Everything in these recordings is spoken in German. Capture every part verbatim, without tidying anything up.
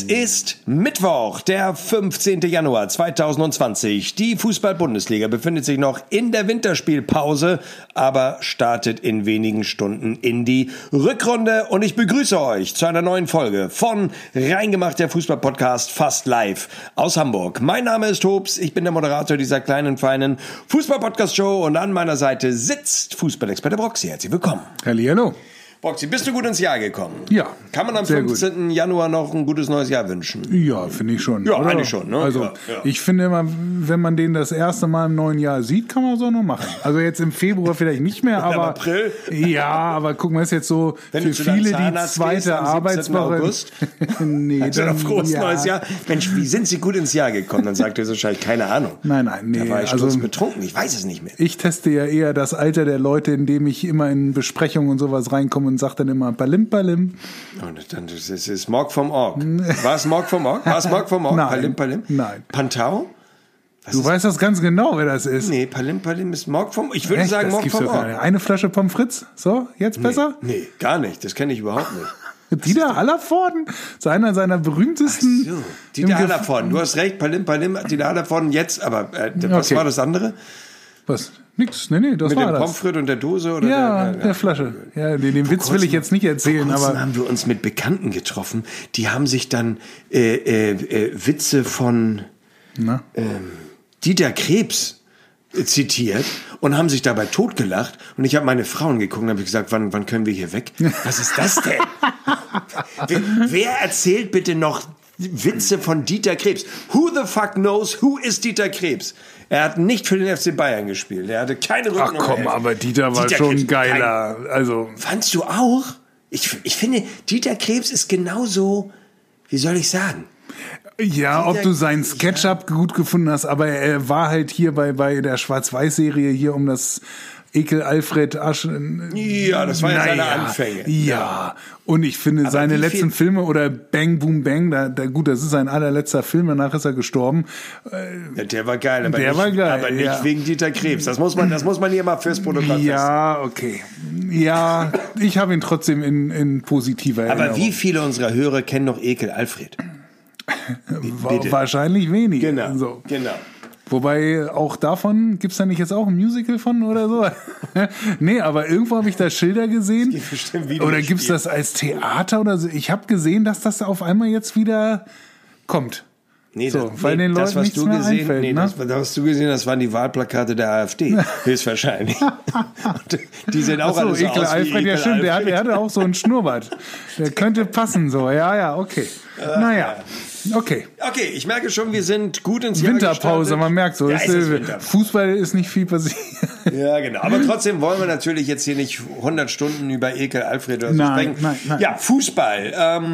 ist Mittwoch, der fünfzehnten Januar zweitausendzwanzig. Die Fußball-Bundesliga befindet sich noch in der Winterspielpause, aber startet in wenigen Stunden in die Rückrunde. Und ich begrüße euch zu einer neuen Folge von Reingemacht, der Fußball-Podcast fast live aus Hamburg. Mein Name ist Hobbs, ich bin der Moderator dieser kleinen, feinen Fußball-Podcast-Show und an meiner Seite sitzt Fußballexperte Broxy. Herzlich willkommen. Hallihallo. Broxy, bist du gut ins Jahr gekommen? Ja. Kann man am fünfzehnten Januar noch ein gutes neues Jahr wünschen? Ja, finde ich schon. Ja, oder? eigentlich schon. Ne? Also ja, ja. ich finde immer, wenn man den das erste Mal im neuen Jahr sieht, kann man es auch noch machen. Also jetzt im Februar vielleicht nicht mehr, aber... Im April? Ja, aber guck mal, ist jetzt so wenn für viele die zweite Arbeitswoche... August? nee, also dann, auf frohes ja. neues Jahr. Mensch, wie sind Sie gut ins Jahr gekommen? Dann sagt er so wahrscheinlich, keine Ahnung. Nein, nein, nee. Da war ich also, betrunken, ich weiß es nicht mehr. Ich teste ja eher das Alter der Leute, indem ich immer in Besprechungen und sowas reinkomme und sage dann immer Palim, Palim. Und dann, das ist, ist Morg vom Org. War es Morg vom Org? War es Morg vom Org? Nein. Palim, Palim? Nein. Pantau? Was du ist? weißt das ganz genau, wer das ist. Nee, Palim, Palim ist Morg vom... Ich würde Echt? sagen Das Morg gibt's vom doch gar Org. nicht. Eine Flasche Pommes frites? So, jetzt besser? Nee, nee, gar nicht. Das kenne ich überhaupt nicht. Dieter Hallervorden, so einer seiner berühmtesten. Ach so. Dieter Hallervorden, du hast recht, Palim, Palim, Dieter Hallervorden jetzt, aber äh, was Okay. war das andere? Was? Nix, nee, nee, das Mit war dem das. Pommes frites und der Dose? Oder Ja, der, der, der, Flasche. Ja, den, den Witz will ich jetzt nicht erzählen, vor kurzem aber... haben wir uns mit Bekannten getroffen, die haben sich dann äh, äh, äh, Witze von Na? ähm, Dieter Krebs äh, zitiert und haben sich dabei totgelacht. Und ich habe meine Frauen geguckt und habe gesagt, wann, wann können wir hier weg? Was ist das denn? wer, wer erzählt bitte noch Witze von Dieter Krebs? Who the fuck knows who is Dieter Krebs? Er hat nicht für den F C Bayern gespielt. Er hatte keine Ach Rückennummer. komm, aber Dieter war Dieter schon Krebs, geiler. Also Fandst du auch? Ich, ich finde, Dieter Krebs ist genauso, wie soll ich sagen? Ja, ob Dieter- du seinen Sketchup gut gefunden hast, aber er war halt hier bei, bei der Schwarz-Weiß-Serie hier um das Ekel Alfred Asch. Ja, das waren ja seine Naja, Anfänge. Ja, und ich finde Aber seine wie letzten viel- Filme oder Bang Boom Bang, da, da gut, das ist sein allerletzter Film, danach ist er gestorben. Ja, der war geil, aber Der nicht, war geil, aber nicht ja. wegen Dieter Krebs. Das muss man, das muss man hier mal fürs Protokoll festhalten. Ja, okay. Ja, ich habe ihn trotzdem in, in positiver Aber Erinnerung. wie viele unserer Hörer kennen noch Ekel Alfred? Wa- bitte. Wahrscheinlich wenige. Genau, So. genau. Wobei auch davon, gibt's da nicht jetzt auch ein Musical von oder so? Nee, aber irgendwo habe ich da Schilder gesehen. gibt bestimmt Videospiele. Oder gibt's das als Theater oder so? Ich habe gesehen, dass das auf einmal jetzt wieder kommt. Nee, So, das, weil nee, den das, Leuten was nichts du mehr gesehen, einfällt, nee, ne? das, das, was du gesehen hast, waren die Wahlplakate der AfD, höchstwahrscheinlich. Und die sehen auch Ach so, alle so Ekel aus wie Alfred, ja Ekel stimmt, der, hat, Alfred. der hatte auch so einen Schnurrbart. Der könnte passen so, ja, ja, okay. Naja, okay. Okay, ich merke schon, wir sind gut ins Jahr Winterpause, gestartet. man merkt so. Ja, ist, es ist äh, Winterpause. Fußball ist nicht viel passiert. Ja, genau. Aber trotzdem wollen wir natürlich jetzt hier nicht hundert Stunden über Ekel Alfred oder so Nein, sprechen. nein, nein. Ja, Fußball.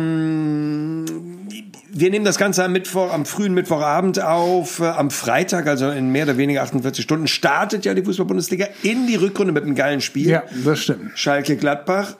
Ähm, wir nehmen das Ganze am Mittwoch, am frühen Mittwochabend auf. Äh, am Freitag, also in mehr oder weniger achtundvierzig Stunden, startet ja die Fußball-Bundesliga in die Rückrunde mit einem geilen Spiel. Ja, das stimmt. Schalke-Gladbach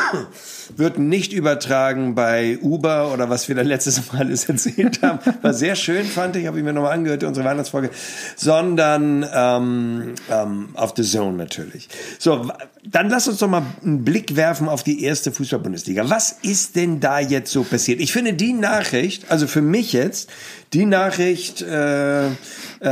wird nicht übertragen bei Uber oder was wir da letztes Mal alles erzählt haben. War sehr schön, fand ich, habe ich mir nochmal angehört, unsere Weihnachtsfolge. Sondern ähm, ähm, auf The Zone natürlich. So, dann lass uns doch mal einen Blick werfen auf die erste Fußball-Bundesliga. Was ist denn da jetzt so passiert? Ich finde die Nachricht, also für mich jetzt, die Nachricht äh, äh,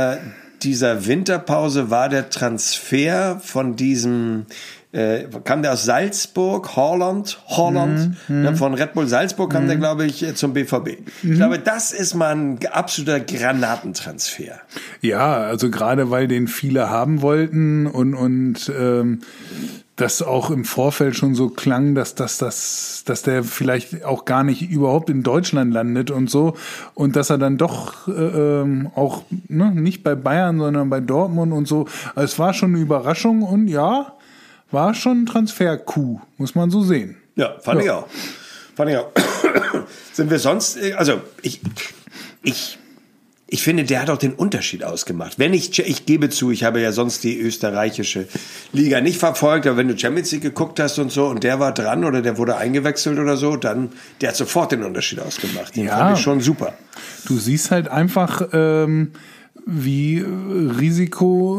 dieser Winterpause war der Transfer von diesem Äh, kam der aus Salzburg, Holland, Holland, Mhm, ne, von Red Bull Salzburg kam der, glaube ich, zum B V B. Ich glaube, das ist mal ein absoluter Granatentransfer. Ja, also gerade weil den viele haben wollten und und ähm, das auch im Vorfeld schon so klang, dass dass dass dass der vielleicht auch gar nicht überhaupt in Deutschland landet und so und dass er dann doch äh, ähm, auch ne, nicht bei Bayern, sondern bei Dortmund und so. Also es war schon eine Überraschung und ja, war schon ein Transfer-Coup, muss man so sehen. Ja, fand Ja. ich auch. Fand ich auch. Sind wir sonst, also ich, ich, ich finde, der hat auch den Unterschied ausgemacht. Wenn ich, ich gebe zu, ich habe ja sonst die österreichische Liga nicht verfolgt, aber wenn du Champions League geguckt hast und so und der war dran oder der wurde eingewechselt oder so, dann, der hat sofort den Unterschied ausgemacht. Den Ja. fand ich schon super. Du siehst halt einfach, ähm, wie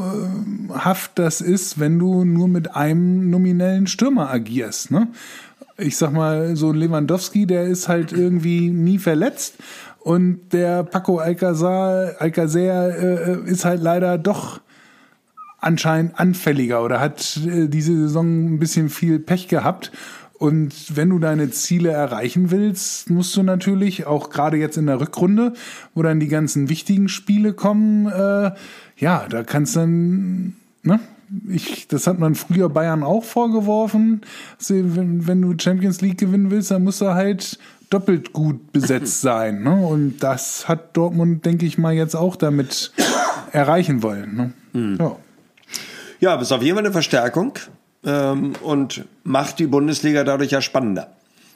risikohaft das ist, wenn du nur mit einem nominellen Stürmer agierst, ne? ich sag mal, so ein Lewandowski, der ist halt irgendwie nie verletzt. Und der Paco Alcácer, Alcácer äh, ist halt leider doch anscheinend anfälliger oder hat äh, diese Saison ein bisschen viel Pech gehabt. Und wenn du deine Ziele erreichen willst, musst du natürlich, auch gerade jetzt in der Rückrunde, wo dann die ganzen wichtigen Spiele kommen, äh, ja, da kannst dann, ne? Ich, das hat man früher Bayern auch vorgeworfen. Wenn, wenn du Champions League gewinnen willst, dann musst du halt doppelt gut besetzt sein. Ne? Und das hat Dortmund, denke ich mal, jetzt auch damit erreichen wollen. Ne? Mhm. Ja. Ja, aber es ist auf jeden Fall eine Verstärkung ähm, und macht die Bundesliga dadurch ja spannender.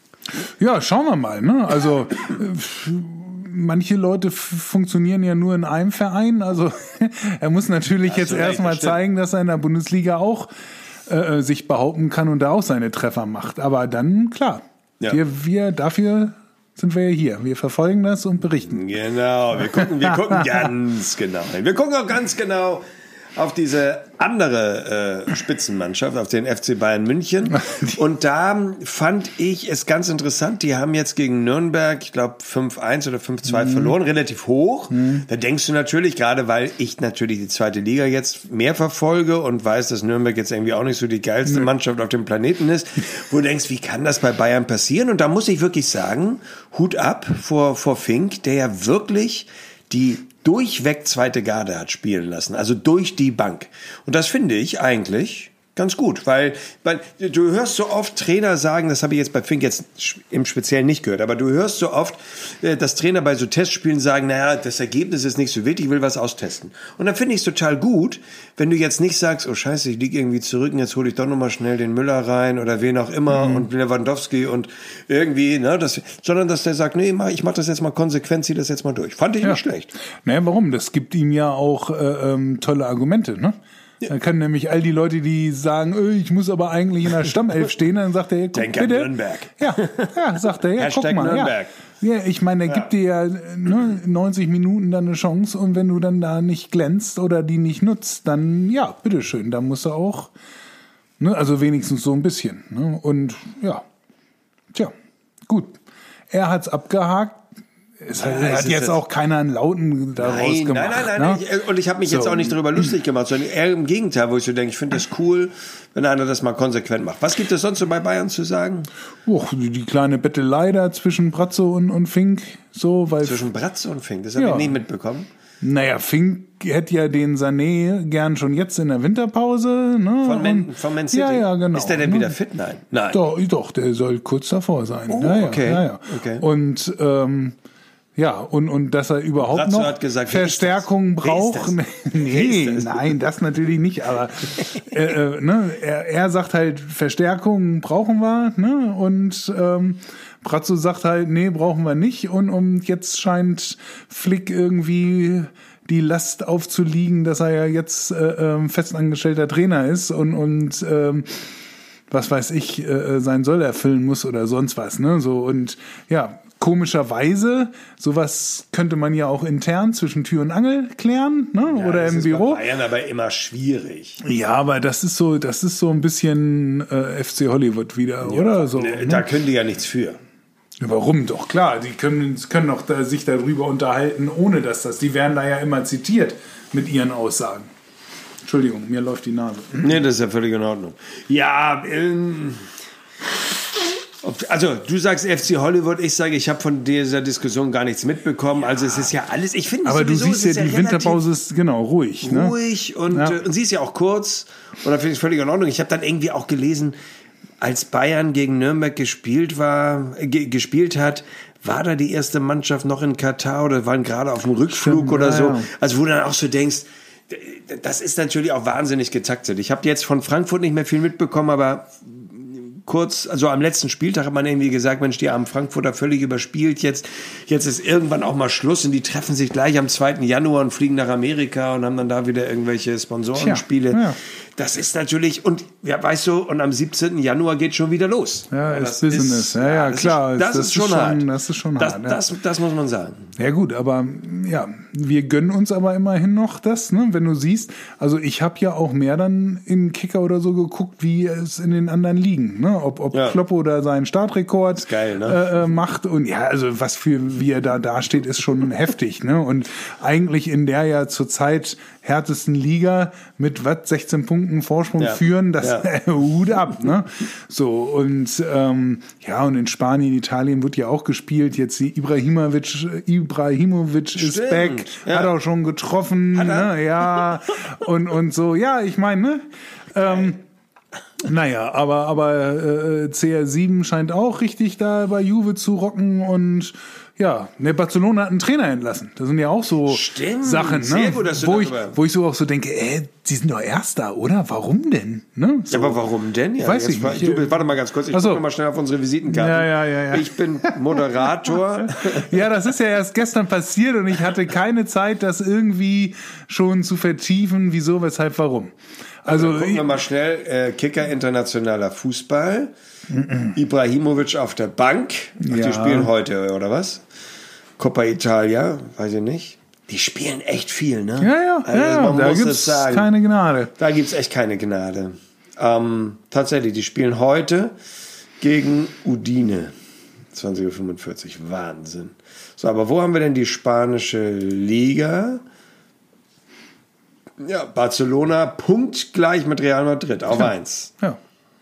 Ja, schauen wir mal. Ne? Also äh, manche Leute f- funktionieren ja nur in einem Verein. Also er muss natürlich jetzt erstmal zeigen, dass er in der Bundesliga auch äh, sich behaupten kann und da auch seine Treffer macht. Aber dann, klar, ja. wir, wir dafür sind wir ja hier. Wir verfolgen das und berichten. Genau, wir gucken, wir gucken ganz genau. Wir gucken auch ganz genau auf diese andere äh, Spitzenmannschaft, auf den F C Bayern München. Und da fand ich es ganz interessant, die haben jetzt gegen Nürnberg, ich glaube fünf eins oder fünf zwei mhm. verloren, relativ hoch. Mhm. Da denkst du natürlich, gerade weil ich natürlich die zweite Liga jetzt mehr verfolge und weiß, dass Nürnberg jetzt irgendwie auch nicht so die geilste mhm. Mannschaft auf dem Planeten ist, wo du denkst, wie kann das bei Bayern passieren? Und da muss ich wirklich sagen, Hut ab vor, vor Fink, der ja wirklich die durchweg zweite Garde hat spielen lassen, also durch die Bank. Und das finde ich eigentlich ganz gut, weil, weil du hörst so oft Trainer sagen, das habe ich jetzt bei Fink jetzt im Speziellen nicht gehört, aber du hörst so oft, dass Trainer bei so Testspielen sagen, naja, das Ergebnis ist nicht so wichtig, ich will was austesten. Und dann finde ich es total gut, wenn du jetzt nicht sagst, oh scheiße, ich liege irgendwie zurück und jetzt hole ich doch nochmal schnell den Müller rein oder wen auch immer mhm. und Lewandowski und irgendwie, ne, das, sondern dass der sagt, nee, ich mach das jetzt mal konsequent, zieh das jetzt mal durch. Fand ich ja. nicht schlecht. Naja, warum? Das gibt ihm ja auch äh, ähm, tolle Argumente, ne? Dann können nämlich all die Leute, die sagen, öh, ich muss aber eigentlich in der Stammelf stehen, dann sagt er, ja, guck, Denk bitte. an Nürnberg. Ja, ja, sagt er, ja, Hashtag guck mal. Nürnberg. Ja. ja, ich meine, er ja. gibt dir ja ne, neunzig Minuten dann eine Chance und wenn du dann da nicht glänzt oder die nicht nutzt, dann ja, bitteschön, da musst du auch, ne, also wenigstens so ein bisschen. Ne, und ja, tja, gut. Er hat's abgehakt. Es hat, ja, hat jetzt auch keiner einen Lauten daraus nein, gemacht. Nein, nein, nein. Ne? Ich, und ich habe mich so. jetzt auch nicht darüber lustig gemacht, sondern eher im Gegenteil, wo ich so denke, ich finde das cool, wenn einer das mal konsequent macht. Was gibt es sonst so bei Bayern zu sagen? Oh, die, die kleine Bettelei da zwischen Brazzo und, und Fink. So, weil zwischen Brazzo und Fink, das habe ja. ich nie mitbekommen. Naja, Fink hätte ja den Sané gern schon jetzt in der Winterpause. Ne? Von, Man, von Man City? Ja, ja, genau. Ist der denn ne? wieder fit? Nein. Nein. Doch, doch, der soll kurz davor sein. Oh, ja, ja, okay. Ja, ja. okay. Und ähm, ja, und, und dass er überhaupt Brazzo noch hat gesagt, Verstärkung braucht. Nee, das? nein, das natürlich nicht. Aber äh, äh, ne, er, er sagt halt, Verstärkung brauchen wir. Ne? Und ähm, Brazzo sagt halt, nee, brauchen wir nicht. Und, und jetzt scheint Flick irgendwie die Last aufzuliegen, dass er ja jetzt äh, äh, festangestellter Trainer ist und, und ähm, was weiß ich, äh, sein Soll erfüllen muss oder sonst was. Ne? So, und ja, komischerweise, sowas könnte man ja auch intern zwischen Tür und Angel klären, ne? Ja, oder das im ist Büro. Bei Bayern aber immer schwierig. Ja, aber das ist so, das ist so ein bisschen äh, F C Hollywood wieder, ja, oder so. Ne, ne? Da können die ja nichts für. Warum doch? Klar, die können, können doch da, sich darüber unterhalten, ohne dass das. Die werden da ja immer zitiert mit ihren Aussagen. Entschuldigung, mir läuft die Nase. Nee, das ist ja völlig in Ordnung. Ja, ähm, also du sagst F C Hollywood, ich sage, ich habe von dieser Diskussion gar nichts mitbekommen. Ja. Also es ist ja alles, ich finde, aber du siehst ja, die ja Winterpause ist genau ruhig. Ne? Ruhig und, ja. und sie ist ja auch kurz und da finde ich es völlig in Ordnung. Ich habe dann irgendwie auch gelesen, als Bayern gegen Nürnberg gespielt war, ge- gespielt hat, war da die erste Mannschaft noch in Katar oder waren gerade auf dem Rückflug Stimmt, oder ja, so. Ja. Also wo du dann auch so denkst, das ist natürlich auch wahnsinnig getaktet. Ich habe jetzt von Frankfurt nicht mehr viel mitbekommen, aber kurz, also am letzten Spieltag hat man irgendwie gesagt, Mensch, die haben Frankfurter völlig überspielt. Jetzt, jetzt ist irgendwann auch mal Schluss und die treffen sich gleich am zweiten Januar und fliegen nach Amerika und haben dann da wieder irgendwelche Sponsorenspiele. Ja. Das ist natürlich, und ja, weißt du, und am siebzehnten Januar geht schon wieder los. Ja, ist Business. Ist, ja, ja, das klar. Ist, das, das ist schon hart. Das ist schon das, hart. Das, ja. das, das muss man sagen. Ja gut, aber ja, wir gönnen uns aber immerhin noch das, ne? Wenn du siehst, also ich habe ja auch mehr dann in Kicker oder so geguckt, wie es in den anderen Ligen, ne? ne? Ob, ob Ja. Kloppo da seinen Startrekord geil, ne? äh, macht und ja, also was für, wie er da dasteht, ist schon heftig, ne? Und eigentlich in der ja zurzeit härtesten Liga mit was, sechzehn Punkten Vorsprung Ja. führen, das Ja. Hut ab, ne? So, und ähm, ja, und in Spanien, Italien wird ja auch gespielt, jetzt die Ibrahimovic, Ibrahimovic ist Stimmt, back, ja. hat auch schon getroffen, er? ne? Ja, und, und so, ja, ich meine, ne? Ähm, naja, aber, aber äh, C R sieben scheint auch richtig da bei Juve zu rocken und ja, ne, Barcelona hat einen Trainer entlassen. Das sind ja auch so Stimmt, Sachen, ne? sehr gut, dass du wo, ich, darüber- wo ich so auch so denke, äh, die sind doch Erster, oder? Warum denn? Ne? So. Ja, aber warum denn? Ja, Weiß jetzt ich war- nicht. Du, warte mal ganz kurz, ich Ach so. gucke mal schnell auf unsere Visitenkarte. Ja, ja, ja, ja. Ich bin Moderator. Ja, das ist ja erst gestern passiert und ich hatte keine Zeit, das irgendwie schon zu vertiefen, wieso, weshalb, warum. Also, Gucken wir mal schnell. Äh, Kicker internationaler Fußball. Ibrahimovic auf der Bank. Ach, Ja. die spielen heute, oder was? Coppa Italia, weiß ich nicht. Die spielen echt viel, ne? ja, ja, Also, ja, man da muss gibt's es sagen. keine Gnade. Da gibt's echt keine Gnade. Ähm, tatsächlich, die spielen heute gegen Udine. zwanzig Uhr fünfundvierzig. Wahnsinn. So, aber wo haben wir denn die spanische Liga? Ja, Barcelona punktgleich mit Real Madrid auf eins. Ja.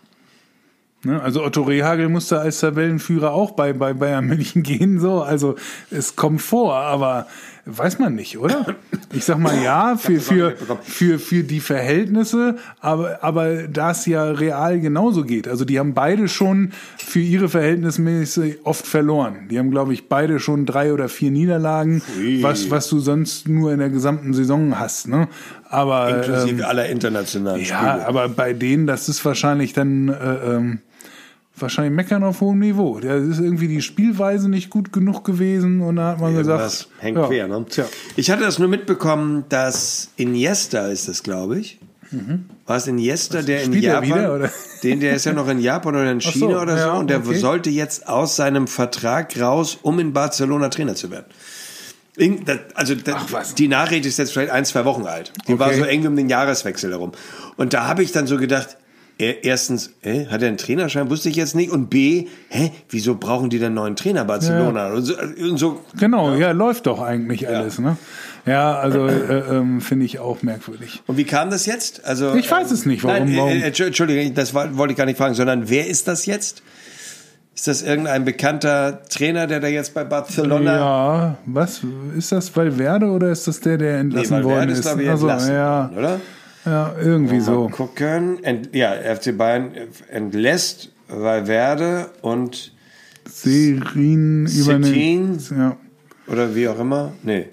Ne, also Otto Rehagel musste als Tabellenführer auch bei, bei Bayern München gehen, so. Also es kommt vor, aber weiß man nicht, oder? Ich sag mal ja, für, das auch nicht für, mitbekommen. für, für die Verhältnisse, aber, aber da es ja real genauso geht. Also die haben beide schon für ihre Verhältnismäßig oft verloren. Die haben, glaube ich, beide schon drei oder vier Niederlagen, Ui. was, was du sonst nur in der gesamten Saison hast, ne? Aber Inklusive ähm, aller internationalen ja, Spiele. aber bei denen, das ist wahrscheinlich dann äh, ähm, wahrscheinlich meckern auf hohem Niveau. Da ist irgendwie die Spielweise nicht gut genug gewesen und da hat man Irgendwas gesagt, hängt ja, quer, ne? Tja. Ich hatte das nur mitbekommen, dass Iniesta ist das, glaube ich. War es Iniesta, der in spielt er Japan, wieder, oder? den, der ist ja noch in Japan oder in Ach China so, oder so, ja, und der okay. sollte jetzt aus seinem Vertrag raus, um in Barcelona Trainer zu werden. Irgend- das- Also das, Ach, was? die Nachricht ist jetzt vielleicht ein, zwei Wochen alt. Die war Okay. so eng um den Jahreswechsel herum. Und da habe ich dann so gedacht, äh, erstens, äh, hat er einen Trainerschein? Wusste ich jetzt nicht. Und B, hä, wieso brauchen die denn einen neuen Trainer Barcelona? Und so, und so Genau, ja. läuft doch eigentlich alles, ne? Ja, also äh, ähm, finde ich auch merkwürdig. Und wie kam das jetzt? Also Ich weiß es nicht, warum- Nein, warum- äh, äh, Entschuldigung, das war, wollte ich gar nicht fragen, sondern wer ist das jetzt? Ist das irgendein bekannter Trainer, der da jetzt bei Barcelona? Ja, was ist das Valverde oder ist das der, der entlassen Valverde worden ist, ist? glaube ich, Also, entlassen ja, worden, oder? ja, irgendwie Mal so. gucken. Ent, ja, F C Bayern entlässt Valverde und Serin übernimmt. Settin. Ja. oder wie auch immer. Nee.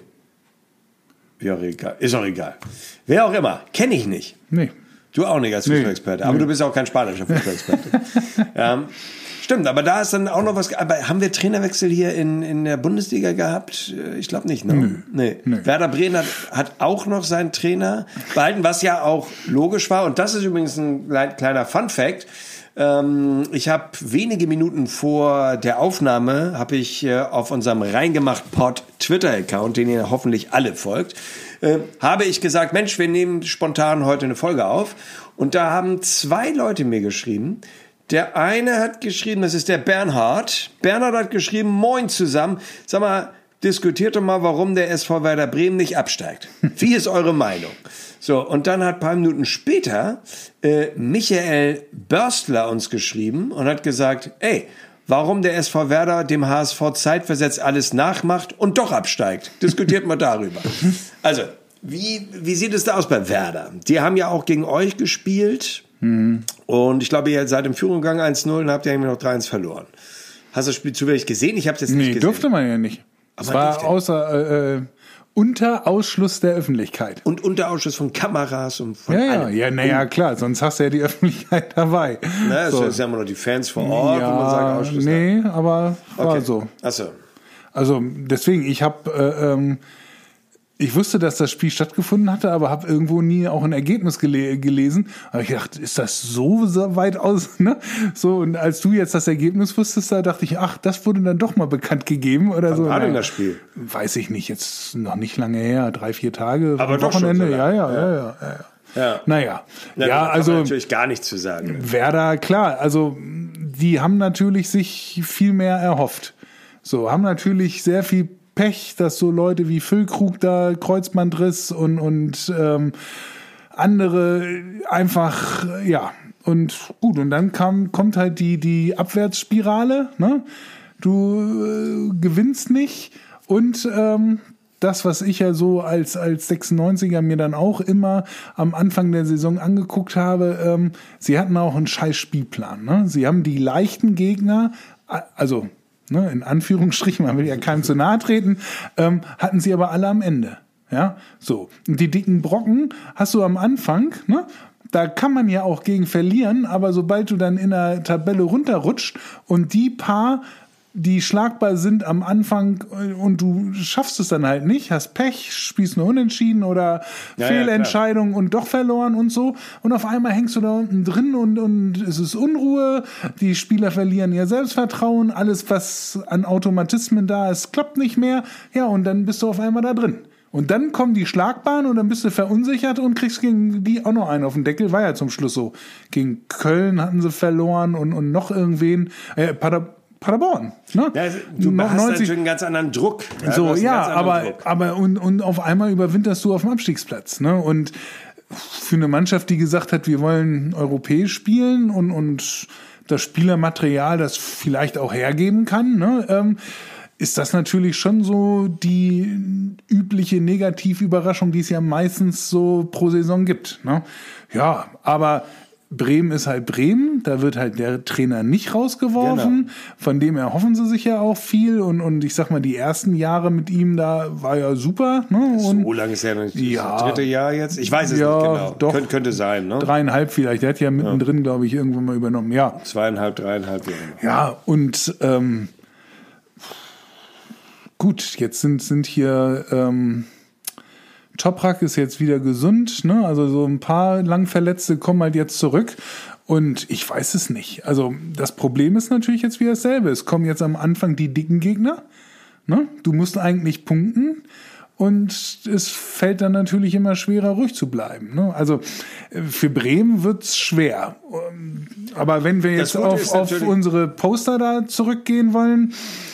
Wie auch egal. Ist auch egal. Wer auch immer. Kenne ich nicht. Nee. Du auch nicht als Nee. Fußballexperte. Aber Nee. du bist auch kein spanischer Fußballexperte. ähm, stimmt, aber da ist dann auch noch was. Aber haben wir Trainerwechsel hier in, in der Bundesliga gehabt? Ich glaube nicht, ne? Nö. Nee. Nö. Werder Bremen hat, hat auch noch seinen Trainer behalten, was ja auch logisch war. Und das ist übrigens ein klein- kleiner Fun-Fact. Ähm, ich habe wenige Minuten vor der Aufnahme, habe ich äh, auf unserem Reingemacht-Pod Twitter-Account, den ihr hoffentlich alle folgt, äh, habe ich gesagt, Mensch, wir nehmen spontan heute eine Folge auf. Und da haben zwei Leute mir geschrieben. Der eine hat geschrieben, das ist der Bernhard. Bernhard hat geschrieben, moin zusammen. Sag mal, diskutiert doch mal, warum der S V Werder Bremen nicht absteigt. Wie ist eure Meinung? So, und dann hat ein paar Minuten später äh, Michael Börstler uns geschrieben und hat gesagt, ey, warum der S V Werder dem H S V zeitversetzt alles nachmacht und doch absteigt. Diskutiert mal darüber. Also, wie, wie sieht es da aus bei Werder? Die haben ja auch gegen euch gespielt. Mhm. Und ich glaube, ihr seid in Führung gegangen eins null und habt ja irgendwie noch drei eins verloren. Hast du das Spiel zufällig gesehen? Ich habe es jetzt nicht Nee, gesehen. durfte man ja nicht. Es Aber war durfte- außer, äh, unter Ausschluss der Öffentlichkeit. Und unter Ausschuss von Kameras und von Ja, ja, allem. ja, naja, klar, sonst hast du ja die Öffentlichkeit dabei. Ne, es So. ist ja immer noch die Fans vor Ort, wo man sagt Ja, Ausschuss. nee, aber war Okay. so. Achso. Also deswegen, ich habe, äh, ähm, ich wusste, dass das Spiel stattgefunden hatte, aber habe irgendwo nie auch ein Ergebnis gele gelesen. Aber ich dachte, ist das so, so weit aus? Ne? So, und als du jetzt das Ergebnis wusstest, da dachte ich, ach, das wurde dann doch mal bekannt gegeben oder so. war denn Naja, das Spiel? Weiß ich nicht, jetzt noch nicht lange her, drei, vier Tage, Aber doch schon Wochenende, so ja, lange. ja, ja, ja, ja, ja. Ja. Naja. Na, ja, da also. kann man natürlich gar nichts zu sagen. Werder, klar, also die haben natürlich sich viel mehr erhofft. So, haben natürlich sehr viel Pech, dass so Leute wie Füllkrug da Kreuzbandriss und, und ähm, andere einfach, ja, und gut, und dann kam, kommt halt die, die Abwärtsspirale, ne? Du äh, gewinnst nicht und ähm, das, was ich ja so als, als sechsundneunziger mir dann auch immer am Anfang der Saison angeguckt habe, ähm, sie hatten auch einen scheiß Spielplan. Ne? Sie haben die leichten Gegner, also ne, in Anführungsstrichen, man will ja keinem zu nahe treten, ähm, hatten sie aber alle am Ende. Ja, so. Und die dicken Brocken hast du am Anfang, ne? Da kann man ja auch gegen verlieren, aber sobald du dann in der Tabelle runterrutscht und die paar, die schlagbar sind am Anfang und du schaffst es dann halt nicht, hast Pech, spielst nur unentschieden oder ja, Fehlentscheidung ja, und doch verloren und so und auf einmal hängst du da unten drin und, und es ist Unruhe, die Spieler verlieren ihr Selbstvertrauen, alles was an Automatismen da ist, klappt nicht mehr, ja und dann bist du auf einmal da drin. Und dann kommen die Schlagbahn und dann bist du verunsichert und kriegst gegen die auch noch einen auf den Deckel. War ja zum Schluss so. Gegen Köln hatten sie verloren und, und noch irgendwen. Äh, Pader, Paderborn. Ne? Ja, du noch hast neunzig natürlich einen ganz anderen Druck. Ja, so, ja, aber, Druck. aber und, und auf einmal überwinterst du auf dem Abstiegsplatz. Ne? Und für eine Mannschaft, die gesagt hat, wir wollen europäisch spielen und, und das Spielermaterial das vielleicht auch hergeben kann, ne? ähm, ist das natürlich schon so die übliche Negativüberraschung, die es ja meistens so pro Saison gibt. Ne? Ja, aber Bremen ist halt Bremen, da wird halt der Trainer nicht rausgeworfen, genau. Von dem erhoffen sie sich ja auch viel und, und ich sag mal, die ersten Jahre mit ihm da war ja super. Ne? Und so lange ist ja noch nicht ja, das dritte Jahr jetzt? Ich weiß es ja, nicht genau. Doch, Kön- könnte sein. Ne? Dreieinhalb vielleicht, der hat ja mittendrin, ja. glaube ich, irgendwann mal übernommen. Ja. Zweieinhalb, dreieinhalb Jahre. Ja, und ähm, gut, jetzt sind, sind hier ähm, Toprak ist jetzt wieder gesund, ne? Also so ein paar Langverletzte kommen halt jetzt zurück und ich weiß es nicht. Also das Problem ist natürlich jetzt wieder dasselbe. Es kommen jetzt am Anfang die dicken Gegner, ne? Du musst eigentlich punkten und es fällt dann natürlich immer schwerer, ruhig zu bleiben, ne? Also für Bremen wird's schwer. Aber wenn wir jetzt auf, auf unsere Poster da zurückgehen wollen,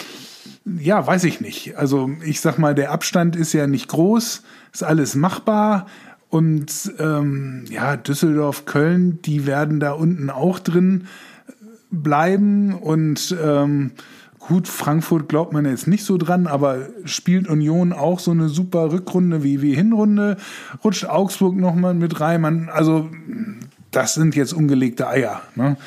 ja, weiß ich nicht. Also ich sag mal, der Abstand ist ja nicht groß, ist alles machbar und ähm, ja, Düsseldorf, Köln, die werden da unten auch drin bleiben und ähm, gut, Frankfurt glaubt man jetzt nicht so dran, aber spielt Union auch so eine super Rückrunde wie, wie Hinrunde, rutscht Augsburg nochmal mit rein, man, also das sind jetzt ungelegte Eier, ne?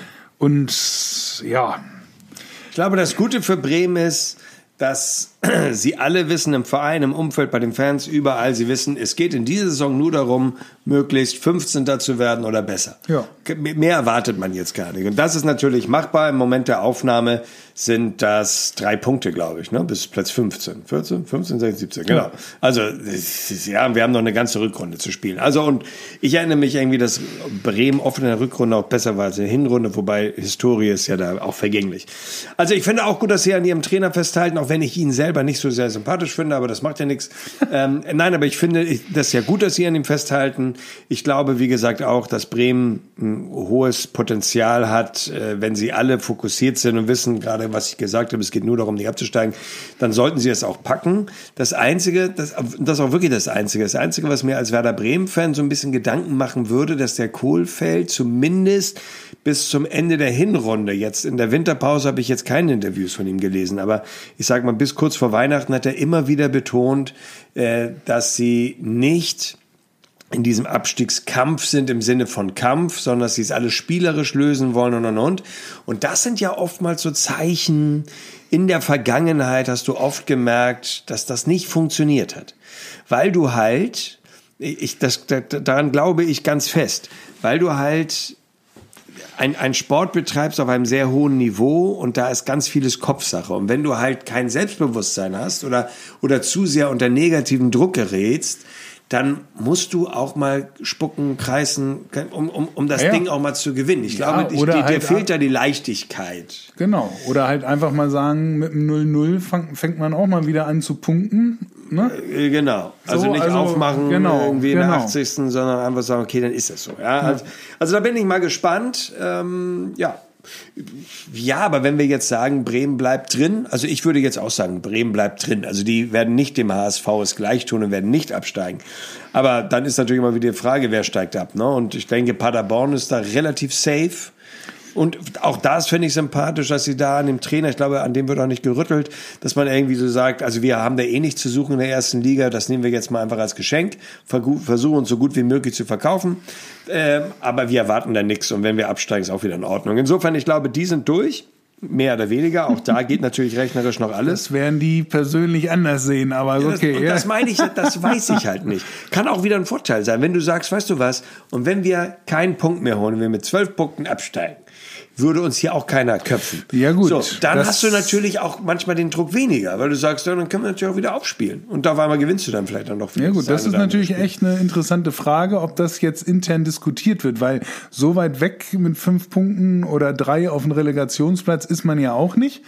Und ja. Ich glaube, das Gute für Bremen ist, dass sie alle wissen, im Verein, im Umfeld, bei den Fans, überall, sie wissen, es geht in dieser Saison nur darum, möglichst fünfzehnter zu werden oder besser. Ja. Mehr erwartet man jetzt gar nicht. Und das ist natürlich machbar. Im Moment der Aufnahme sind das drei Punkte, glaube ich, ne? Bis Platz fünfzehn. vierzehn, fünfzehn, sechzehn, siebzehn, genau. Ja. Also, ja, wir haben noch eine ganze Rückrunde zu spielen. Also, und ich erinnere mich irgendwie, dass Bremen oft in der Rückrunde auch besser war als in der Hinrunde, wobei Historie ist ja da auch vergänglich. Also, ich finde auch gut, dass sie an ihrem Trainer festhalten, auch wenn ich ihn selber nicht so sehr sympathisch finde, aber das macht ja nichts. ähm, nein, aber ich finde das ja gut, dass sie an ihm festhalten. Ich glaube, wie gesagt, auch, dass Bremen ein hohes Potenzial hat, äh, wenn sie alle fokussiert sind und wissen, gerade was ich gesagt habe, es geht nur darum, nicht abzusteigen, dann sollten sie es auch packen. Das Einzige, das, das ist auch wirklich das Einzige, das Einzige, was mir als Werder Bremen-Fan so ein bisschen Gedanken machen würde, dass der Kohlfeld zumindest bis zum Ende der Hinrunde, jetzt in der Winterpause habe ich jetzt keine Interviews von ihm gelesen, aber ich sage mal, bis kurz vor Weihnachten hat er immer wieder betont, äh, dass sie nicht in diesem Abstiegskampf sind im Sinne von Kampf, sondern dass sie es alles spielerisch lösen wollen und und und. Und das sind ja oftmals so Zeichen. In der Vergangenheit hast du oft gemerkt, dass das nicht funktioniert hat. Weil du halt, ich, das, daran glaube ich ganz fest, weil du halt ein, ein Sport betreibst auf einem sehr hohen Niveau und da ist ganz vieles Kopfsache. Und wenn du halt kein Selbstbewusstsein hast oder, oder zu sehr unter negativen Druck gerätst, dann musst du auch mal spucken, kreisen, um, um, um das ja, Ding auch mal zu gewinnen. Ich ja, glaube, ich, die, halt, dir fehlt da die Leichtigkeit. Genau. Oder halt einfach mal sagen, mit einem null null fang, fängt man auch mal wieder an zu punkten. Ne? Äh, genau. Also so, nicht also, aufmachen genau, irgendwie in genau. der achtzigsten sondern einfach sagen, okay, dann ist das so. Ja, also, also da bin ich mal gespannt. Ähm, ja. Ja, aber wenn wir jetzt sagen, Bremen bleibt drin, also ich würde jetzt auch sagen, Bremen bleibt drin. Also die werden nicht dem H S V es gleich tun und werden nicht absteigen. Aber dann ist natürlich immer wieder die Frage, wer steigt ab. Ne? Und ich denke, Paderborn ist da relativ safe. Und auch das finde ich sympathisch, dass sie da an dem Trainer, ich glaube, an dem wird auch nicht gerüttelt, dass man irgendwie so sagt, also wir haben da eh nichts zu suchen in der ersten Liga, das nehmen wir jetzt mal einfach als Geschenk, versuchen uns so gut wie möglich zu verkaufen, ähm, aber wir erwarten da nichts und wenn wir absteigen, ist auch wieder in Ordnung. Insofern, ich glaube, die sind durch, mehr oder weniger, auch da geht natürlich rechnerisch noch alles. Das werden die persönlich anders sehen, aber Ja, okay. Das, und ja. das meine ich, das weiß ich halt nicht. Kann auch wieder ein Vorteil sein, wenn du sagst, weißt du was, und wenn wir keinen Punkt mehr holen, wenn wir mit zwölf Punkten absteigen, würde uns hier auch keiner köpfen. Ja gut. So, dann das hast du natürlich auch manchmal den Druck weniger, weil du sagst, ja, dann können wir natürlich auch wieder aufspielen. Und auf einmal gewinnst du dann vielleicht dann noch wieder. Ja gut, das ist natürlich echt eine interessante Frage, ob das jetzt intern diskutiert wird, weil so weit weg mit fünf Punkten oder drei auf dem Relegationsplatz ist man ja auch nicht.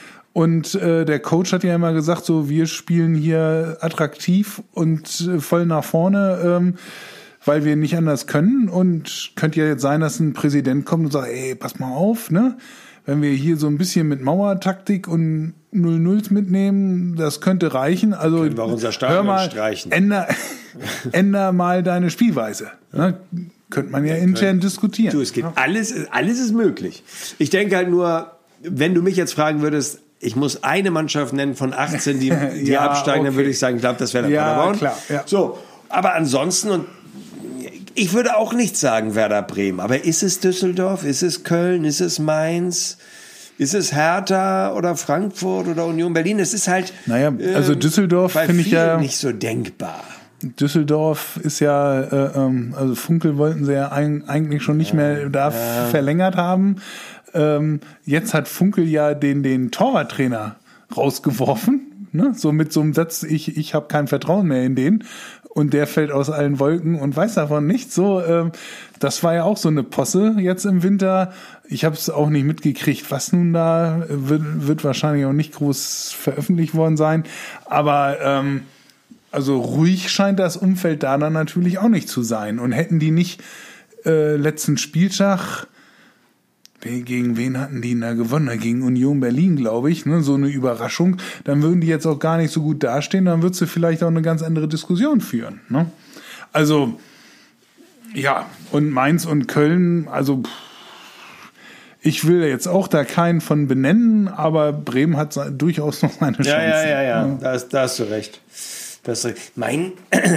Und äh, der Coach hat ja immer gesagt, so wir spielen hier attraktiv und äh, voll nach vorne, ähm, weil wir nicht anders können. Und könnte ja jetzt sein, dass ein Präsident kommt und sagt, ey, pass mal auf, ne? Wenn wir hier so ein bisschen mit Mauertaktik und null Nulls mitnehmen, das könnte reichen. Also können wir auch unser Stadion hör mal, streichen. Änder, änder mal deine Spielweise. Ne? Könnte man ja intern diskutieren. Du, es geht alles, alles ist möglich. Ich denke halt nur, wenn du mich jetzt fragen würdest, ich muss eine Mannschaft nennen von achtzehn, die, die Ja, absteigen, okay. dann würde ich sagen, ich glaube, das wäre der Ja, Paderborn. klar, ja. So, aber ansonsten, und ich würde auch nicht sagen Werder Bremen, aber ist es Düsseldorf, ist es Köln, ist es Mainz, ist es Hertha oder Frankfurt oder Union Berlin? Es ist halt Naja, also Düsseldorf finde ich ja nicht so denkbar. Düsseldorf ist ja, äh, ähm, also Funkel wollten sie ja ein, eigentlich schon nicht mehr da ja. verlängert haben. Ähm, jetzt hat Funkel ja den, den Torwarttrainer rausgeworfen, ne? So mit so einem Satz, ich, ich habe kein Vertrauen mehr in den. Und der fällt aus allen Wolken und weiß davon nichts. So, ähm, das war ja auch so eine Posse jetzt im Winter. Ich habe es auch nicht mitgekriegt, was nun da wird, wird wahrscheinlich auch nicht groß veröffentlicht worden sein. Aber ähm, also ruhig scheint das Umfeld da dann natürlich auch nicht zu sein. Und hätten die nicht äh, letzten Spieltag, gegen wen hatten die da gewonnen? Gegen Union Berlin, glaube ich, ne? So eine Überraschung. Dann würden die jetzt auch gar nicht so gut dastehen. Dann würdest du vielleicht auch eine ganz andere Diskussion führen. Ne? Also, ja, und Mainz und Köln, also ich will jetzt auch da keinen von benennen, aber Bremen hat durchaus noch seine Chancen. Ja, ja, ja, ja, ja. Da, da hast du recht. Das, mein,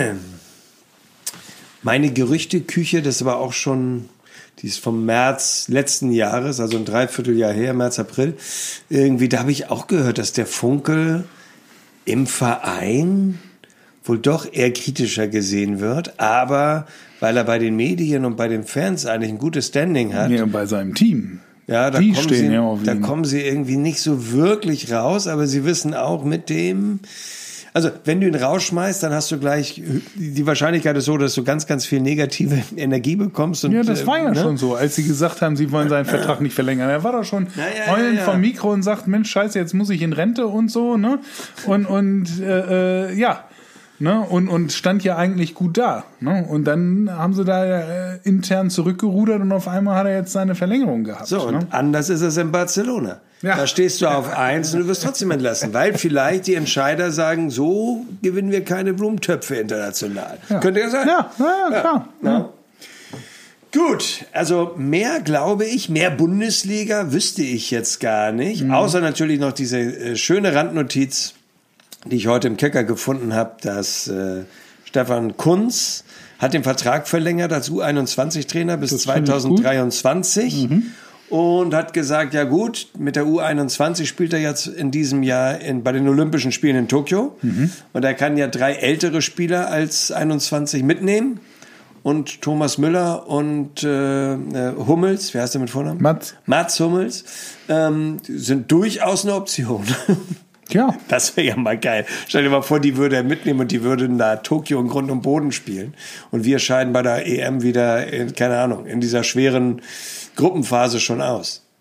meine Gerüchteküche, das war auch schon... Die ist vom März letzten Jahres, also ein Dreivierteljahr her, März, April. Irgendwie, da habe ich auch gehört, dass der Funkel im Verein wohl doch eher kritischer gesehen wird. Aber weil er bei den Medien und bei den Fans eigentlich ein gutes Standing hat. Ja, bei seinem Team. Ja, da, Die kommen, stehen sie, ja auf da ihn. kommen sie irgendwie nicht so wirklich raus. Aber sie wissen auch mit dem... Also, wenn du ihn rausschmeißt, dann hast du gleich, die Wahrscheinlichkeit ist so, dass du ganz, ganz viel negative Energie bekommst. Und, ja, das war ja äh, ne? schon so, als sie gesagt haben, sie wollen seinen Vertrag nicht verlängern. Er war doch schon ja, ja, heulend ja, ja. vom Mikro und sagt, Mensch, scheiße, jetzt muss ich in Rente und so, ne? Und, und äh, äh, ja, ne? Und, und stand ja eigentlich gut da. Ne? Und dann haben sie da äh, intern zurückgerudert und auf einmal hat er jetzt seine Verlängerung gehabt. So, und ne? anders ist es in Barcelona. Ja. Da stehst du auf eins und du wirst trotzdem entlassen, weil vielleicht die Entscheider sagen, so gewinnen wir keine Blumentöpfe international. Ja. Könnte ja sein. Ja, ja, ja klar. Ja. Ja. Gut, also mehr glaube ich, mehr Bundesliga wüsste ich jetzt gar nicht, mhm. außer natürlich noch diese äh, schöne Randnotiz, die ich heute im Kicker gefunden habe, dass äh, Stefan Kuntz hat den Vertrag verlängert als U einundzwanzig-Trainer bis zweitausenddreiundzwanzig. Mhm. Und hat gesagt, ja gut, mit der U einundzwanzig spielt er jetzt in diesem Jahr in, bei den Olympischen Spielen in Tokio. Mhm. Und er kann ja drei ältere Spieler als einundzwanzig mitnehmen. Und Thomas Müller und äh, Hummels, wie heißt der mit Vornamen? Mats. Mats Hummels, ähm, sind durchaus eine Option. Ja. Das wäre ja mal geil. Stell dir mal vor, die würde er mitnehmen und die würden da Tokio in Grund und Boden spielen. Und wir scheiden bei der E M wieder, in, keine Ahnung, in dieser schweren Gruppenphase schon aus.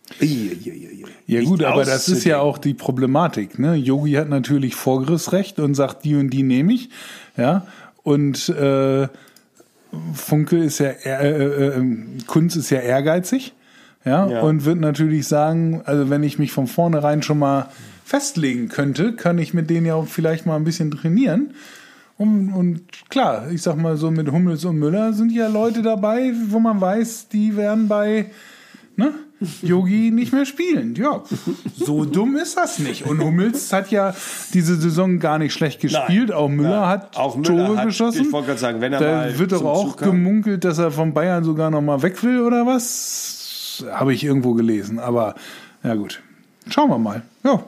Ja gut, aber das ist ja auch die Problematik. Ne? Yogi hat natürlich Vorgriffsrecht und sagt, die und die nehme ich. Ja? Und äh, Funke ist ja, äh, äh, Kunz ist ja ehrgeizig. Ja? ja? Und wird natürlich sagen, also wenn ich mich von vornherein schon mal festlegen könnte, kann ich mit denen ja auch vielleicht mal ein bisschen trainieren. Und, und klar, ich sag mal so, mit Hummels und Müller sind ja Leute dabei, wo man weiß, die werden bei ne, Yogi nicht mehr spielen. Ja, so dumm ist das nicht. Und Hummels hat ja diese Saison gar nicht schlecht gespielt. Nein, auch Müller nein. hat auch Müller Tore hat, geschossen. Ich wollte gerade sagen, wenn er da mal wird doch auch gemunkelt, dass er von Bayern sogar noch mal weg will oder was? Habe ich irgendwo gelesen. Aber ja gut, schauen wir mal. Ja.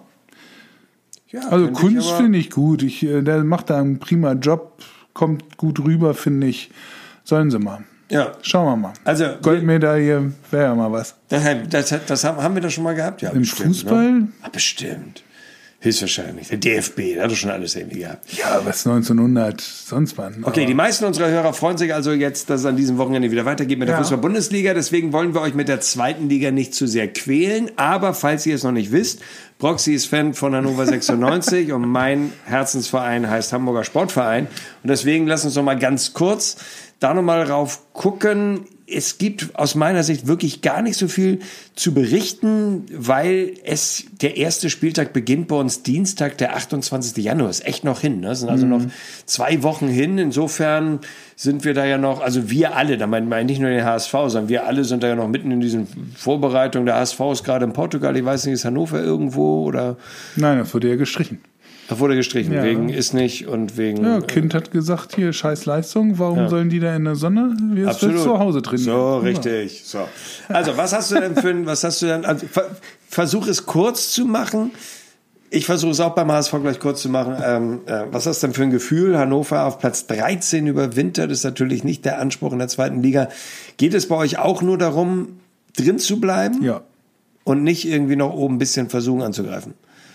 Ja, also Kunst finde ich gut. Ich, der macht da einen prima Job, kommt gut rüber, finde ich. Sollen sie mal. Ja. Schauen wir mal. Also Goldmedaille wäre ja mal was. Das, das, das haben, haben wir das schon mal gehabt? Ja, im bestimmt, Fußball? Ne? Ah, bestimmt. Höchstwahrscheinlich. Der D F B, der hat doch schon alles irgendwie gehabt. Ja, was neunzehnhundert, sonst wann. Okay, die meisten unserer Hörer freuen sich also jetzt, dass es an diesem Wochenende wieder weitergeht mit der ja. Fußball-Bundesliga. Deswegen wollen wir euch mit der zweiten Liga nicht zu sehr quälen. Aber falls ihr es noch nicht wisst, Broxy ist Fan von Hannover sechsundneunzig und mein Herzensverein heißt Hamburger Sportverein. Und deswegen lasst uns noch mal ganz kurz da noch mal rauf gucken. Es gibt aus meiner Sicht wirklich gar nicht so viel zu berichten, weil es der erste Spieltag beginnt bei uns Dienstag, der achtundzwanzigsten Januar. Ist echt noch hin. Ne? Es sind also mhm. noch zwei Wochen hin. Insofern sind wir da ja noch, also wir alle, da meine ich nicht nur den H S V, sondern wir alle sind da ja noch mitten in diesen Vorbereitungen. Der H S V ist gerade in Portugal, ich weiß nicht, ist Hannover irgendwo oder? Nein, das wurde ja gestrichen. Da wurde gestrichen, ja. wegen ist nicht und wegen... Ja, Kind hat gesagt, hier, scheiß Leistung, warum ja. sollen die da in der Sonne? Wir Absolut. zu Hause trainieren. So, richtig. So. Also, was hast du denn für ein, was hast du denn, also, versuch es kurz zu machen. Ich versuche es auch beim H S V gleich kurz zu machen. Ähm, äh, was hast du denn für ein Gefühl? Hannover auf Platz dreizehn überwintert, ist natürlich nicht der Anspruch in der zweiten Liga. Geht es bei euch auch nur darum, drin zu bleiben? Ja. Und nicht irgendwie noch oben ein bisschen versuchen anzugreifen?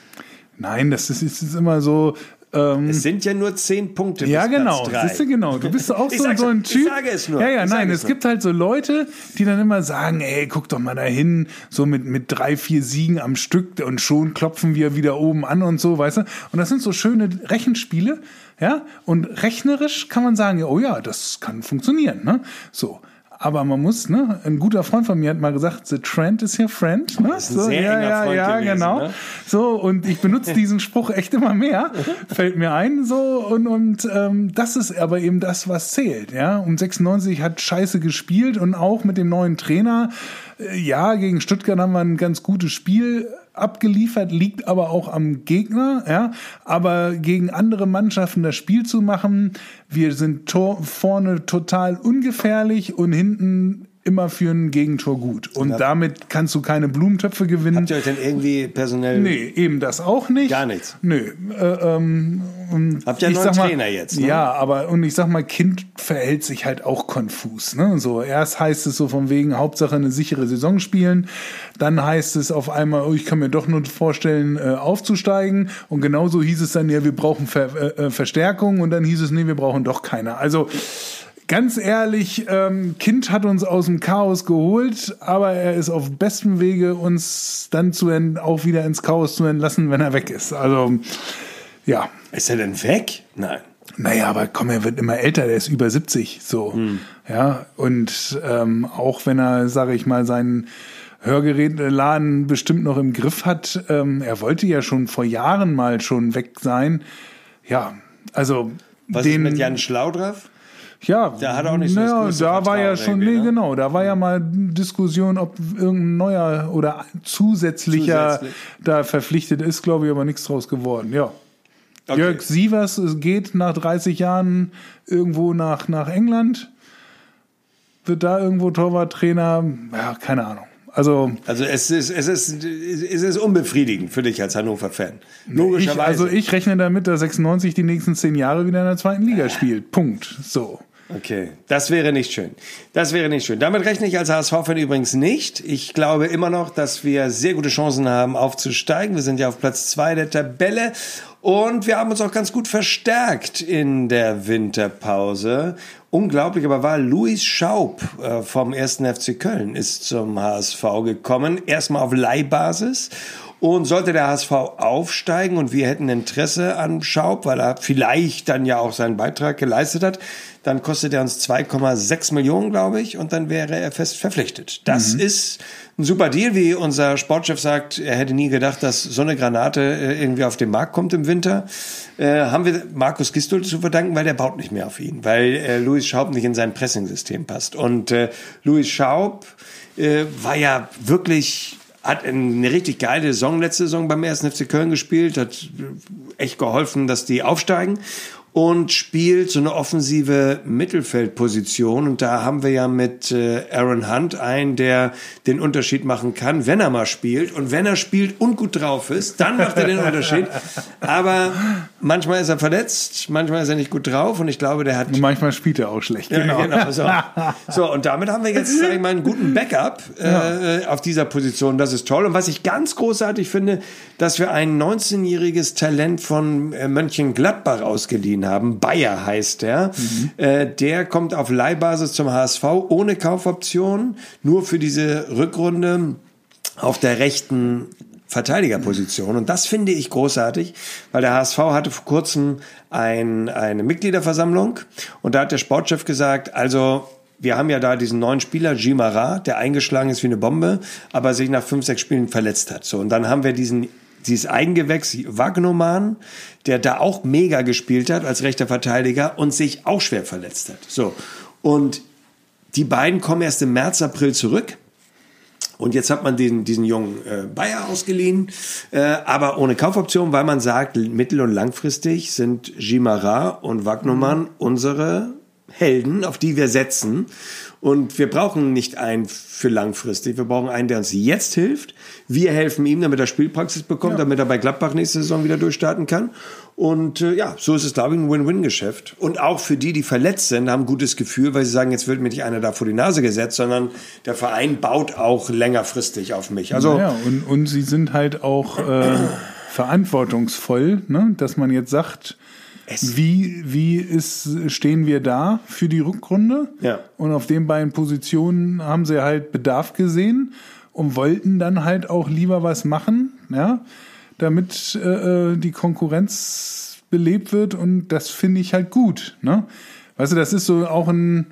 Nein, das ist, ist immer so. Ähm, es sind ja nur zehn Punkte. Ja, genau. Siehst du, genau. Du bist auch so, so ein Typ. Ich sage es nur. Ja, ja, ich nein. Es, es gibt halt so Leute, die dann immer sagen, ey, guck doch mal dahin, so mit, mit drei, vier Siegen am Stück und schon klopfen wir wieder oben an und so, weißt du? Und das sind so schöne Rechenspiele, ja? Und rechnerisch kann man sagen, oh ja, das kann funktionieren, ne? So. Aber man muss, ne, ein guter Freund von mir hat mal gesagt, the trend is your friend. Ne? Das ist ein so, sehr ja, enger ja, Freund ja, gewesen, genau. Ne? So, und ich benutze diesen Spruch echt immer mehr, fällt mir ein, so, und, und ähm, das ist aber eben das, was zählt, ja. Und sechsundneunzig hat scheiße gespielt und auch mit dem neuen Trainer, äh, ja, gegen Stuttgart haben wir ein ganz gutes Spiel abgeliefert, liegt aber auch am Gegner, ja, aber gegen andere Mannschaften das Spiel zu machen, wir sind Tor, vorne total ungefährlich und hinten immer für ein Gegentor gut. Und ja. damit kannst du keine Blumentöpfe gewinnen. Habt ihr euch denn irgendwie personell... Nee, eben das auch nicht. Gar nichts? Nö. Äh, ähm, Habt ihr einen neuen mal, Trainer jetzt? Ne? Ja, aber und ich sag mal, Kind verhält sich halt auch konfus. Ne? So, erst heißt es so von wegen, Hauptsache eine sichere Saison spielen. Dann heißt es auf einmal, oh, ich kann mir doch nur vorstellen, äh, aufzusteigen. Und genauso hieß es dann, ja, wir brauchen Ver- äh, Verstärkung. Und dann hieß es, nee, wir brauchen doch keine. Also... Ganz ehrlich, ähm, Kind hat uns aus dem Chaos geholt, aber er ist auf bestem Wege, uns dann zu ent- auch wieder ins Chaos zu entlassen, wenn er weg ist. Also, ja. Ist er denn weg? Nein. Naja, aber komm, er wird immer älter, der ist über siebzig, so. Hm. Ja, und ähm, auch wenn er, sage ich mal, seinen Hörgeräteladen bestimmt noch im Griff hat, ähm, er wollte ja schon vor Jahren mal schon weg sein. Ja, also... Was den, ist mit Jan Schlaudraff? Ja, da hat er auch nicht so das naja, größte da war ja schon, nee, ne? genau, da war ja mal Diskussion, ob irgendein neuer oder zusätzlicher Zusätzlich. da verpflichtet ist, glaube ich, aber nichts draus geworden, ja. Okay. Jörg Sievers geht nach dreißig Jahren irgendwo nach, nach England, wird da irgendwo Torwarttrainer, ja, keine Ahnung. Also, also es ist, es ist, es ist unbefriedigend für dich als Hannover-Fan. Logischerweise. Ich, also ich rechne damit, dass sechsundneunzig die nächsten zehn Jahre wieder in der zweiten Liga spielt. Punkt. So. Okay, das wäre nicht schön. Das wäre nicht schön. Damit rechne ich als H S V-Fan übrigens nicht. Ich glaube immer noch, dass wir sehr gute Chancen haben, aufzusteigen. Wir sind ja auf Platz zwei der Tabelle. Und wir haben uns auch ganz gut verstärkt in der Winterpause. Unglaublich aber war, Luis Schaub äh, vom ersten F C Köln ist zum H S V gekommen. Erstmal auf Leihbasis. Und sollte der H S V aufsteigen und wir hätten Interesse an Schaub, weil er vielleicht dann ja auch seinen Beitrag geleistet hat, dann kostet er uns zwei Komma sechs Millionen, glaube ich, und dann wäre er fest verpflichtet. Das mhm. ist ein super Deal, wie unser Sportchef sagt, er hätte nie gedacht, dass so eine Granate äh, irgendwie auf den Markt kommt im Winter. Äh, haben wir Markus Gisdol zu verdanken, weil der baut nicht mehr auf ihn, weil äh, Luis Schaub nicht in sein Pressingsystem passt. Und äh, Luis Schaub äh, war ja wirklich... hat eine richtig geile Saison letzte Saison beim ersten F C Köln gespielt, hat echt geholfen, dass die aufsteigen und spielt so eine offensive Mittelfeldposition. Und da haben wir ja mit äh, Aaron Hunt einen, der den Unterschied machen kann, wenn er mal spielt. Und wenn er spielt und gut drauf ist, dann macht er den Unterschied. Aber manchmal ist er verletzt, manchmal ist er nicht gut drauf. Und ich glaube, der hat... Und manchmal spielt er auch schlecht. Genau. Ja, genau so. so, und damit haben wir jetzt, sag ich mal, einen guten Backup äh, ja. auf dieser Position. Das ist toll. Und was ich ganz großartig finde, dass wir ein neunzehnjähriges Talent von äh, Mönchengladbach ausgeliehen haben. Bayer heißt der. Mhm. Äh, der kommt auf Leihbasis zum H S V ohne Kaufoption, nur für diese Rückrunde auf der rechten Verteidigerposition. Und das finde ich großartig, weil der H S V hatte vor kurzem ein, eine Mitgliederversammlung und da hat der Sportchef gesagt, also wir haben ja da diesen neuen Spieler, Gimara, der eingeschlagen ist wie eine Bombe, aber sich nach fünf, sechs Spielen verletzt hat. So, und dann haben wir diesen dieses Eigengewächs Wagnoman, der da auch mega gespielt hat als rechter Verteidiger und sich auch schwer verletzt hat. So. Und die beiden kommen erst im März, April zurück. Und jetzt hat man den, diesen jungen äh, Bayer ausgeliehen, äh, aber ohne Kaufoption, weil man sagt, mittel- und langfristig sind Gimara und Wagnoman unsere Helden, auf die wir setzen. Und wir brauchen nicht einen für langfristig. Wir brauchen einen, der uns jetzt hilft. Wir helfen ihm, damit er Spielpraxis bekommt, ja. damit er bei Gladbach nächste Saison wieder durchstarten kann. Und äh, ja, so ist es, glaube ich, ein Win-Win-Geschäft. Und auch für die, die verletzt sind, haben ein gutes Gefühl, weil sie sagen, jetzt wird mir nicht einer da vor die Nase gesetzt, sondern der Verein baut auch längerfristig auf mich. Also ja, und, und sie sind halt auch äh, verantwortungsvoll, ne? Dass man jetzt sagt, Es. Wie, wie ist, stehen wir da für die Rückrunde? Ja. Und auf den beiden Positionen haben sie halt Bedarf gesehen und wollten dann halt auch lieber was machen, ja, damit äh, die Konkurrenz belebt wird. Und das finde ich halt gut, ne? Weißt du, das ist so auch ein,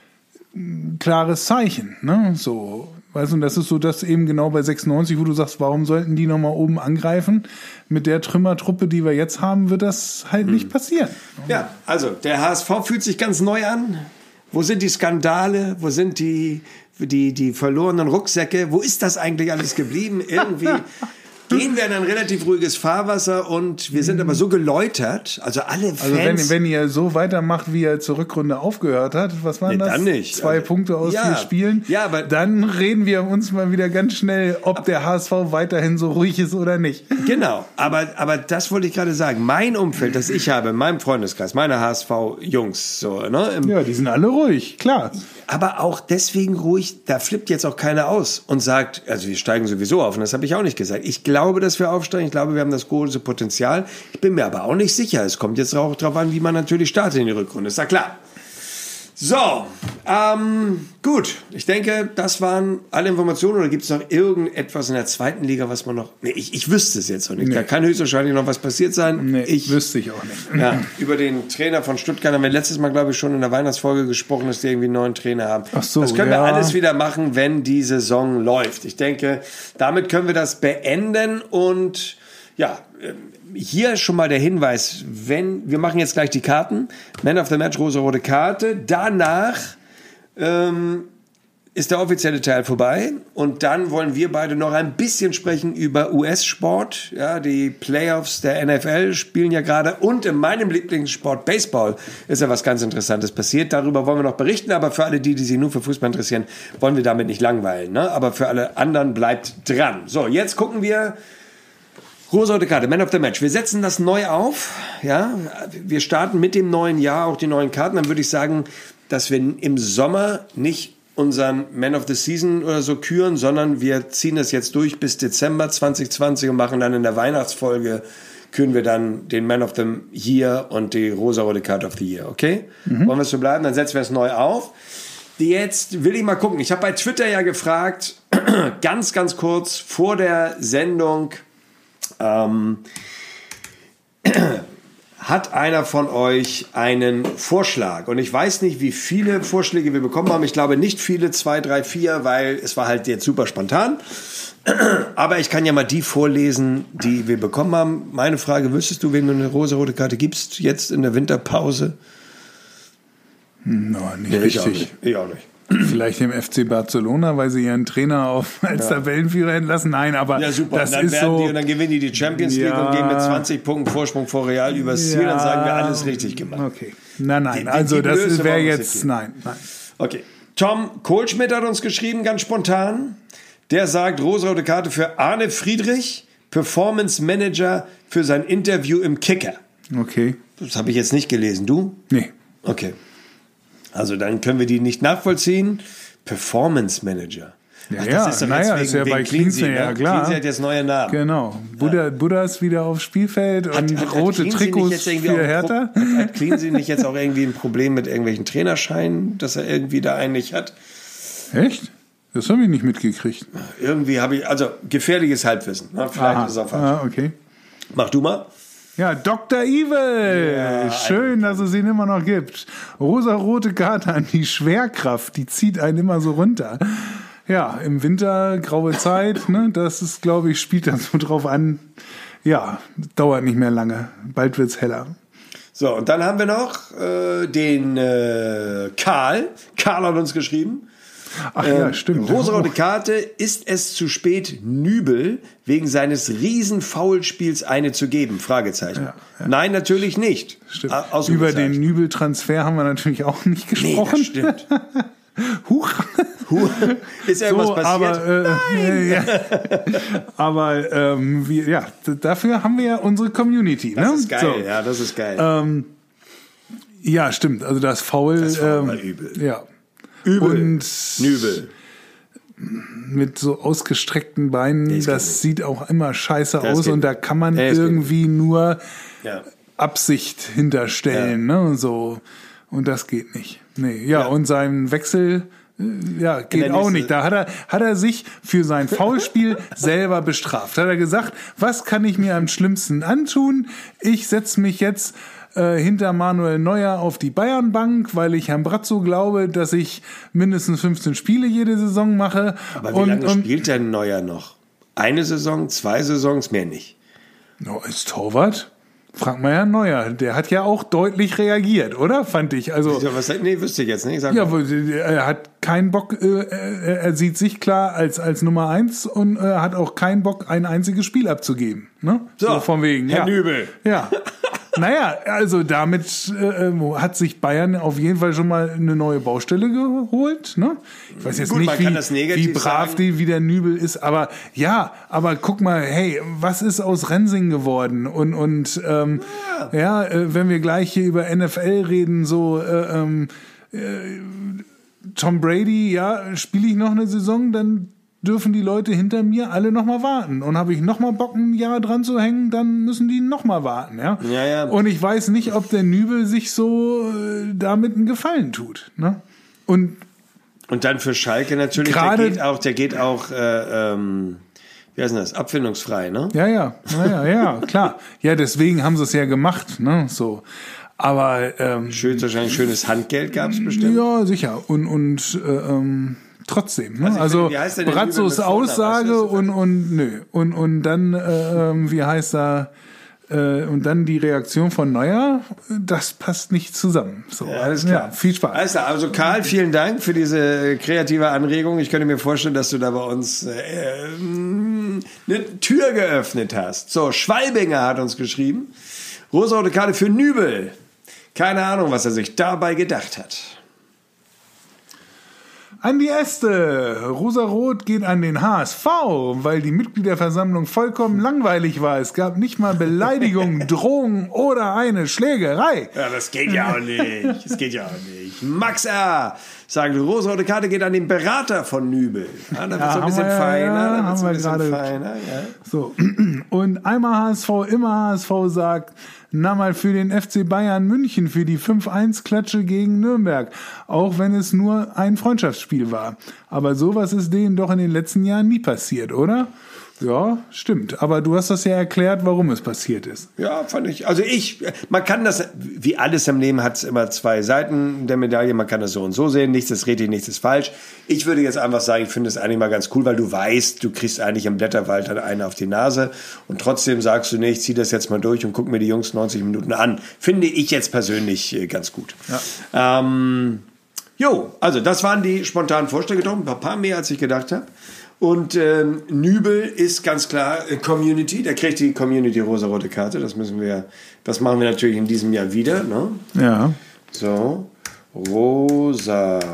ein klares Zeichen, ne? So. Weißt du, und das ist so das eben genau bei sechsundneunzig, wo du sagst, warum sollten die nochmal oben angreifen? Mit der Trümmertruppe, die wir jetzt haben, wird das halt hm. nicht passieren. Ja, also der H S V fühlt sich ganz neu an. Wo sind die Skandale? Wo sind die, die, die verlorenen Rucksäcke? Wo ist das eigentlich alles geblieben? Irgendwie gehen wir in ein relativ ruhiges Fahrwasser und wir sind aber so geläutert, also alle Fans... Also wenn, wenn ihr so weitermacht, wie er zur Rückrunde aufgehört hat, was waren nee, das? Dann nicht. Zwei also, Punkte aus ja, vier Spielen. Ja, aber dann reden wir uns mal wieder ganz schnell, ob der H S V weiterhin so ruhig ist oder nicht. Genau, aber, aber das wollte ich gerade sagen. Mein Umfeld, das ich habe, in meinem Freundeskreis, meine H S V-Jungs, so, ne? Im, ja, die sind alle ruhig, klar. Aber auch deswegen ruhig, da flippt jetzt auch keiner aus und sagt, also wir steigen sowieso auf, und das habe ich auch nicht gesagt. Ich glaube, dass wir aufsteigen, ich glaube, wir haben das große Potenzial. Ich bin mir aber auch nicht sicher. Es kommt jetzt auch darauf an, wie man natürlich startet in die Rückrunde, ist ja klar. So, ähm, gut. Ich denke, das waren alle Informationen. Oder gibt es noch irgendetwas in der zweiten Liga, was man noch... Nee, ich, ich wüsste es jetzt noch nicht. Nee. Da kann höchstwahrscheinlich noch was passiert sein. Nee, ich wüsste ich auch nicht. Ja, über den Trainer von Stuttgart haben wir letztes Mal, glaube ich, schon in der Weihnachtsfolge gesprochen, dass die irgendwie einen neuen Trainer haben. Ach so, das können ja. wir alles wieder machen, wenn die Saison läuft. Ich denke, damit können wir das beenden und... Ja, hier schon mal der Hinweis, wenn wir machen jetzt gleich die Karten, Man of the Match, rosa-rote Karte, danach ähm, ist der offizielle Teil vorbei und dann wollen wir beide noch ein bisschen sprechen über U S-Sport, ja, die Playoffs der N F L spielen ja gerade und in meinem Lieblingssport Baseball ist ja was ganz Interessantes passiert, darüber wollen wir noch berichten, aber für alle die, die sich nur für Fußball interessieren, wollen wir damit nicht langweilen, ne? Aber für alle anderen bleibt dran. So, jetzt gucken wir rosa-rote Karte, Man of the Match. Wir setzen das neu auf. Ja, wir starten mit dem neuen Jahr auch die neuen Karten. Dann würde ich sagen, dass wir im Sommer nicht unseren Man of the Season oder so küren, sondern wir ziehen das jetzt durch bis Dezember zwanzig zwanzig und machen dann in der Weihnachtsfolge, küren wir dann den Man of the Year und die rosarote Card of the Year, okay? Mhm. Wollen wir es so bleiben? Dann setzen wir es neu auf. Jetzt will ich mal gucken. Ich habe bei Twitter ja gefragt, ganz, ganz kurz vor der Sendung, ähm, hat einer von euch einen Vorschlag? Und ich weiß nicht, wie viele Vorschläge wir bekommen haben. Ich glaube nicht viele, zwei, drei, vier, weil es war halt jetzt super spontan. Aber ich kann ja mal die vorlesen, die wir bekommen haben. Meine Frage, wüsstest du, wem du eine rosarote Karte gibst jetzt in der Winterpause? No, nicht nee, richtig. Ich auch nicht. Ich auch nicht. Vielleicht im F C Barcelona, weil sie ihren Trainer auf, als ja. Tabellenführer entlassen. Nein, aber ja, super. das und dann ist werden so. Die, und dann gewinnen die die Champions League ja. und gehen mit zwanzig Punkten Vorsprung vor Real übers Ziel. Ja. Dann sagen wir alles richtig gemacht. Okay. Nein, nein. Die, die, also die das wäre jetzt nein, nein. Okay. Tom Kohlschmidt hat uns geschrieben, ganz spontan. Der sagt, rosarote Karte für Arne Friedrich, Performance Manager für sein Interview im Kicker. Okay. Das habe ich jetzt nicht gelesen. Du? Nee. Okay. Also dann können wir die nicht nachvollziehen. Performance Manager. Ja, Ach, das ja, ist doch naja, ist ja bei Cleansey, ne? ja klar. Cleansey hat jetzt neue Namen. Genau. Buddha, ja. Buddha ist wieder aufs Spielfeld hat, und hat, rote hat Trikots für Hertha. Hat, hat Cleansey nicht jetzt auch irgendwie ein Problem mit irgendwelchen Trainerscheinen, dass er irgendwie da eigentlich hat? Echt? Das habe ich nicht mitgekriegt. Irgendwie habe ich, also gefährliches Halbwissen. Ne? Vielleicht Aha. ist es auch falsch. Ah, okay. Mach du mal. Ja, Doktor Evil. Ja, schön, dass es ihn immer noch gibt. Rosarote Karte an die Schwerkraft, die zieht einen immer so runter. Ja, im Winter, graue Zeit, ne, das ist, glaube ich, spielt dann so drauf an. Ja, dauert nicht mehr lange. Bald wird's heller. So, und dann haben wir noch äh, den äh, Karl. Karl hat uns geschrieben. Ach ja, stimmt. Rosarote Karte, ist es zu spät, Nübel wegen seines riesen Foulspiels eine zu geben? Fragezeichen. Ja, ja. Nein, natürlich nicht. Stimmt. Über den Nübel-Transfer haben wir natürlich auch nicht gesprochen. Nee, das stimmt. Huch. Huch. Ist irgendwas so, passiert? Aber, äh, Nein. Ja. aber ähm, wir, ja, dafür haben wir ja unsere Community. Das ne? ist geil, so. ja, das ist geil. Ähm, ja, stimmt. Also das Foul. Das war ähm, mal übel. Ja. Übel. Und Nübel. Mit so ausgestreckten Beinen, das, das sieht auch immer scheiße das aus und da kann man nee, irgendwie nur ja. Absicht hinterstellen, ja. ne, und so. Und das geht nicht. Nee, ja, ja. Und sein Wechsel, ja, geht auch nicht. Da hat er, hat er sich für sein Foulspiel selber bestraft. Hat er gesagt, was kann ich mir am schlimmsten antun? Ich setze mich jetzt hinter Manuel Neuer auf die Bayernbank, weil ich Herrn Brazzo glaube, dass ich mindestens fünfzehn Spiele jede Saison mache. Aber wie und, lange und, spielt denn Neuer noch? Eine Saison, zwei Saisons, mehr nicht. No, als Torwart? Frag mal Herrn Neuer. Der hat ja auch deutlich reagiert, oder? Fand ich. Also, was, nee, wüsste ich jetzt nicht. Sag ja, mal. Er hat keinen Bock, er sieht sich klar als, als Nummer eins und er hat auch keinen Bock, ein einziges Spiel abzugeben. Ne? So, so von wegen. Herr ja. Nübel. Ja. Naja, also damit äh, hat sich Bayern auf jeden Fall schon mal eine neue Baustelle geholt. Ne? Ich weiß jetzt Gut, nicht, wie, wie brav sagen. die, wie der Nübel ist, aber ja, aber guck mal, hey, was ist aus Rensing geworden? Und, und ähm, ja, ja äh, wenn wir gleich hier über N F L reden, so äh, ähm, äh, Tom Brady, ja, spiele ich noch eine Saison, dann dürfen die Leute hinter mir alle noch mal warten. Und habe ich noch mal Bock, ein Jahr dran zu hängen, dann müssen die noch mal warten. Ja? Ja, ja. Und ich weiß nicht, ob der Nübel sich so äh, damit einen Gefallen tut. Ne? Und, Und dann für Schalke natürlich, der geht auch, der geht auch äh, ähm, wie heißt denn das, abfindungsfrei, ne? Ja, ja, ja, ja, ja, klar. Ja, deswegen haben sie es ja gemacht. Ne? So. Aber ähm, schön, wahrscheinlich schönes Handgeld gab es bestimmt. Ja, sicher. Und, und äh, ähm, trotzdem, ne? Also, also Brazzos Aussage und, und nö. Und, und dann, äh, wie heißt er, äh, und dann die Reaktion von Neuer, das passt nicht zusammen. So, ja, alles klar. Ja, viel Spaß. Alles klar. Also Karl, vielen Dank für diese kreative Anregung. Ich könnte mir vorstellen, dass du da bei uns äh, eine Tür geöffnet hast. So, Schwalbinger hat uns geschrieben. Rosarote Karte für Nübel. Keine Ahnung, was er sich dabei gedacht hat. An die Äste. Rosarot geht an den H S V, weil die Mitgliederversammlung vollkommen langweilig war. Es gab nicht mal Beleidigungen, Drohungen oder eine Schlägerei. Ja, das geht ja auch nicht. Das geht ja auch nicht. richtig. Max R. sagt, rosa-rote Karte geht an den Berater von Nübel. Ja, da wird so ein bisschen wir, feiner. Ja, da haben so wir ein bisschen gerade. feiner ja. So. Und einmal H S V, immer H S V sagt, na mal für den F C Bayern München für die fünf eins Klatsche gegen Nürnberg. Auch wenn es nur ein Freundschaftsspiel war. Aber sowas ist denen doch in den letzten Jahren nie passiert, oder? Ja, stimmt. Aber du hast das ja erklärt, warum es passiert ist. Ja, fand ich. Also ich, man kann das, wie alles im Leben hat es immer zwei Seiten der Medaille. Man kann das so und so sehen. Nichts ist richtig, nichts ist falsch. Ich würde jetzt einfach sagen, ich finde es eigentlich mal ganz cool, weil du weißt, du kriegst eigentlich im Blätterwald dann einen auf die Nase. Und trotzdem sagst du, nee, ich zieh das jetzt mal durch und guck mir die Jungs neunzig Minuten an. Finde ich jetzt persönlich ganz gut. Ja. Ähm, jo, also das waren die spontanen Vorschläge. Doch ein paar mehr, als ich gedacht habe. Und ähm, Nübel ist ganz klar äh, Community, der kriegt die Community rosa-rote Karte, das müssen wir, das machen wir natürlich in diesem Jahr wieder, ne? Ja. So, rosa-rot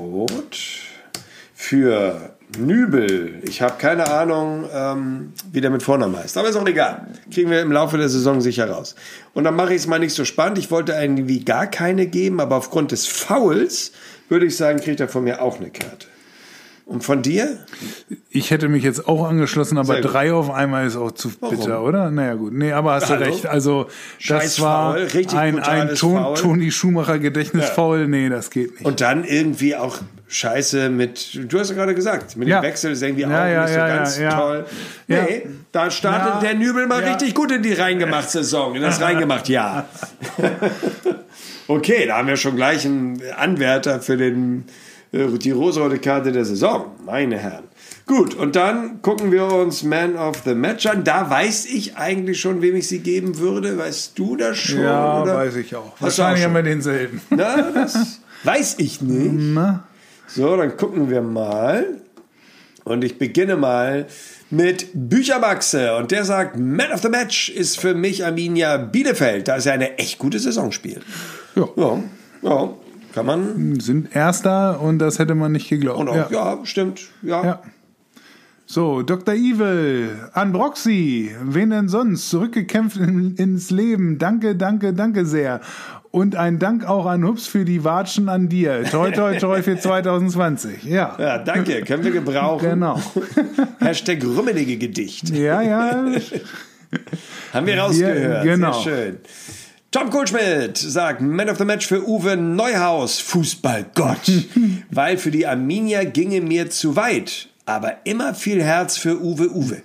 für Nübel. Ich habe keine Ahnung, ähm, wie der mit Vornamen heißt, aber ist auch egal. Kriegen wir im Laufe der Saison sicher raus. Und dann mache ich es mal nicht so spannend, ich wollte irgendwie gar keine geben, aber aufgrund des Fouls würde ich sagen, kriegt er von mir auch eine Karte. Und von dir? Ich hätte mich jetzt auch angeschlossen, aber drei auf einmal ist auch zu bitter, Warum? Oder? Naja, gut. Nee, aber hast Hallo? du recht. Also, Scheiß das war Foul, richtig ein, ein Ton, Foul. Toni Schumacher Gedächtnisfoul. Ja. Nee, das geht nicht. Und dann irgendwie auch Scheiße mit, du hast ja gerade gesagt, mit ja. dem Wechsel ist irgendwie ja, auch ja, nicht so ja, ganz ja, toll. ja. Nee, da startet ja. der Nübel mal ja. richtig gut in die Reingemacht-Saison, in das Reingemacht-Jahr. Okay, da haben wir schon gleich einen Anwärter für den die rosa-rote Karte der Saison, meine Herren. Gut, und dann gucken wir uns Man of the Match an. Da weiß ich eigentlich schon, wem ich sie geben würde. Weißt du das schon? Ja, oder? weiß ich auch. Hast Wahrscheinlich auch haben wir denselben. Na, das weiß ich nicht. Na? So, dann gucken wir mal. Und ich beginne mal mit Büchermaxe. Und der sagt, Man of the Match ist für mich Arminia Bielefeld. Da ist ja eine echt gute Saison spielt. Ja. Ja, ja. Kann man. Sind Erster und das hätte man nicht geglaubt. Und auch, ja. ja, stimmt. Ja. ja. So, Doktor Evil, Anbroxy, wen denn sonst? Zurückgekämpft in, ins Leben. Danke, danke, danke sehr. Und ein Dank auch an Hups für die Watschen an dir. Toi, toi, toi für zwanzig zwanzig. Ja. Ja, danke. Können wir gebrauchen. Genau. Hashtag rummelige Gedicht. Ja, ja. Haben wir rausgehört. Wir, genau. Sehr schön. Tom Kohlschmidt sagt, Man of the Match für Uwe Neuhaus, Fußballgott. Weil für die Arminia ginge mir zu weit. Aber immer viel Herz für Uwe Uwe.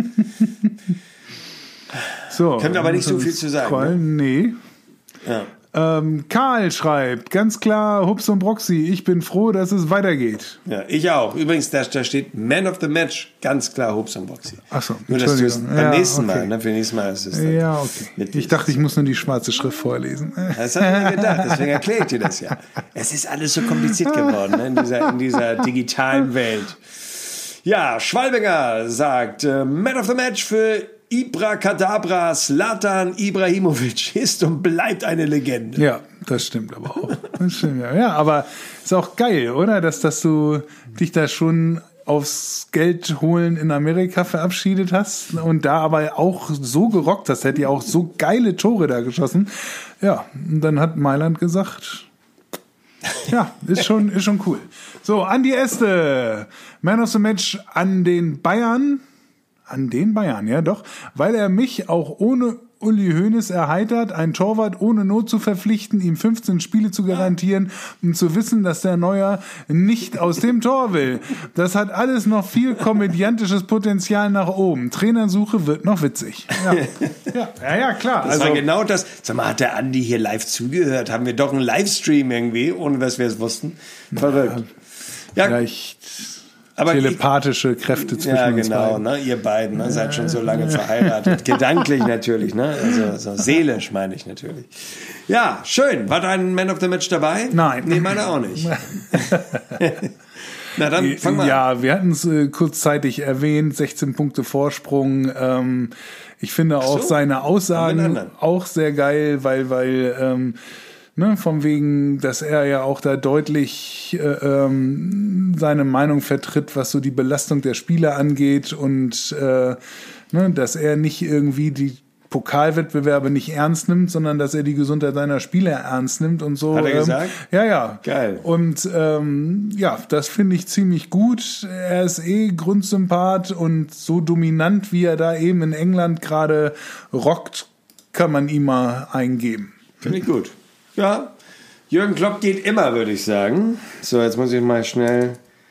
So, können wir aber nicht so viel zu sagen. Voll, ne? Nee. Ja. Ähm, Karl schreibt, ganz klar, Hups und Broxy, ich bin froh, dass es weitergeht. Ja, ich auch. Übrigens, da, da steht Man of the Match, ganz klar Hups und Broxy. Ach so, nur, dass du es beim ja, nächsten okay. Mal, ne, für nächstes Mal ist es dann Ja, okay. Ich dachte, ich muss nur die schwarze Schrift vorlesen. Das habe ich mir gedacht, deswegen erkläre ich dir das ja. Es ist alles so kompliziert geworden, ne, in dieser, in dieser digitalen Welt. Ja, Schwalbinger sagt, äh, Man of the Match für Ibrakadabra, Zlatan Ibrahimovic ist und bleibt eine Legende. Ja, das stimmt aber auch. Das stimmt, ja. ja, aber ist auch geil, oder? Dass, dass du dich da schon aufs Geld holen in Amerika verabschiedet hast und da aber auch so gerockt hast, hätte ja auch so geile Tore da geschossen. Ja, und dann hat Mailand gesagt, ja, ist schon, ist schon cool. So, Andi Este, Man of the Match an den Bayern. An den Bayern, ja doch, weil er mich auch ohne Uli Hoeneß erheitert, einen Torwart ohne Not zu verpflichten, ihm fünfzehn Spiele zu garantieren und zu wissen, dass der Neuer nicht aus dem Tor will. Das hat alles noch viel komödiantisches Potenzial nach oben. Trainersuche wird noch witzig. Ja, ja, ja, ja klar. Das also, war genau das. Sag mal, hat der Andi hier live zugehört? Haben wir doch einen Livestream irgendwie, ohne dass wir es wussten? Verrückt. Ja, vielleicht... Aber telepathische ich, Kräfte zwischen ja, uns genau, beiden. Ne, ihr beiden ne, seid schon so lange verheiratet. Gedanklich natürlich, ne? Also so seelisch meine ich natürlich. Ja, schön. War dein Man of the Match dabei? Nein. Nee, meine auch nicht. Na dann, fang mal ja, an. Wir hatten es äh, kurzzeitig erwähnt, sechzehn Punkte Vorsprung. Ähm, ich finde auch so, seine Aussagen auch sehr geil, weil, weil ähm, Ne, von wegen, dass er ja auch da deutlich äh, ähm, seine Meinung vertritt, was so die Belastung der Spieler angeht und äh, ne, dass er nicht irgendwie die Pokalwettbewerbe nicht ernst nimmt, sondern dass er die Gesundheit seiner Spieler ernst nimmt und so. Hat er ähm, gesagt? Ja, ja. Geil. Und ähm, ja, das finde ich ziemlich gut. Er ist eh Grundsympath und so dominant, wie er da eben in England gerade rockt, kann man ihm mal eingeben. Finde ich gut. Ja, Jürgen Klopp geht immer, würde ich sagen. So, jetzt muss ich mal schnell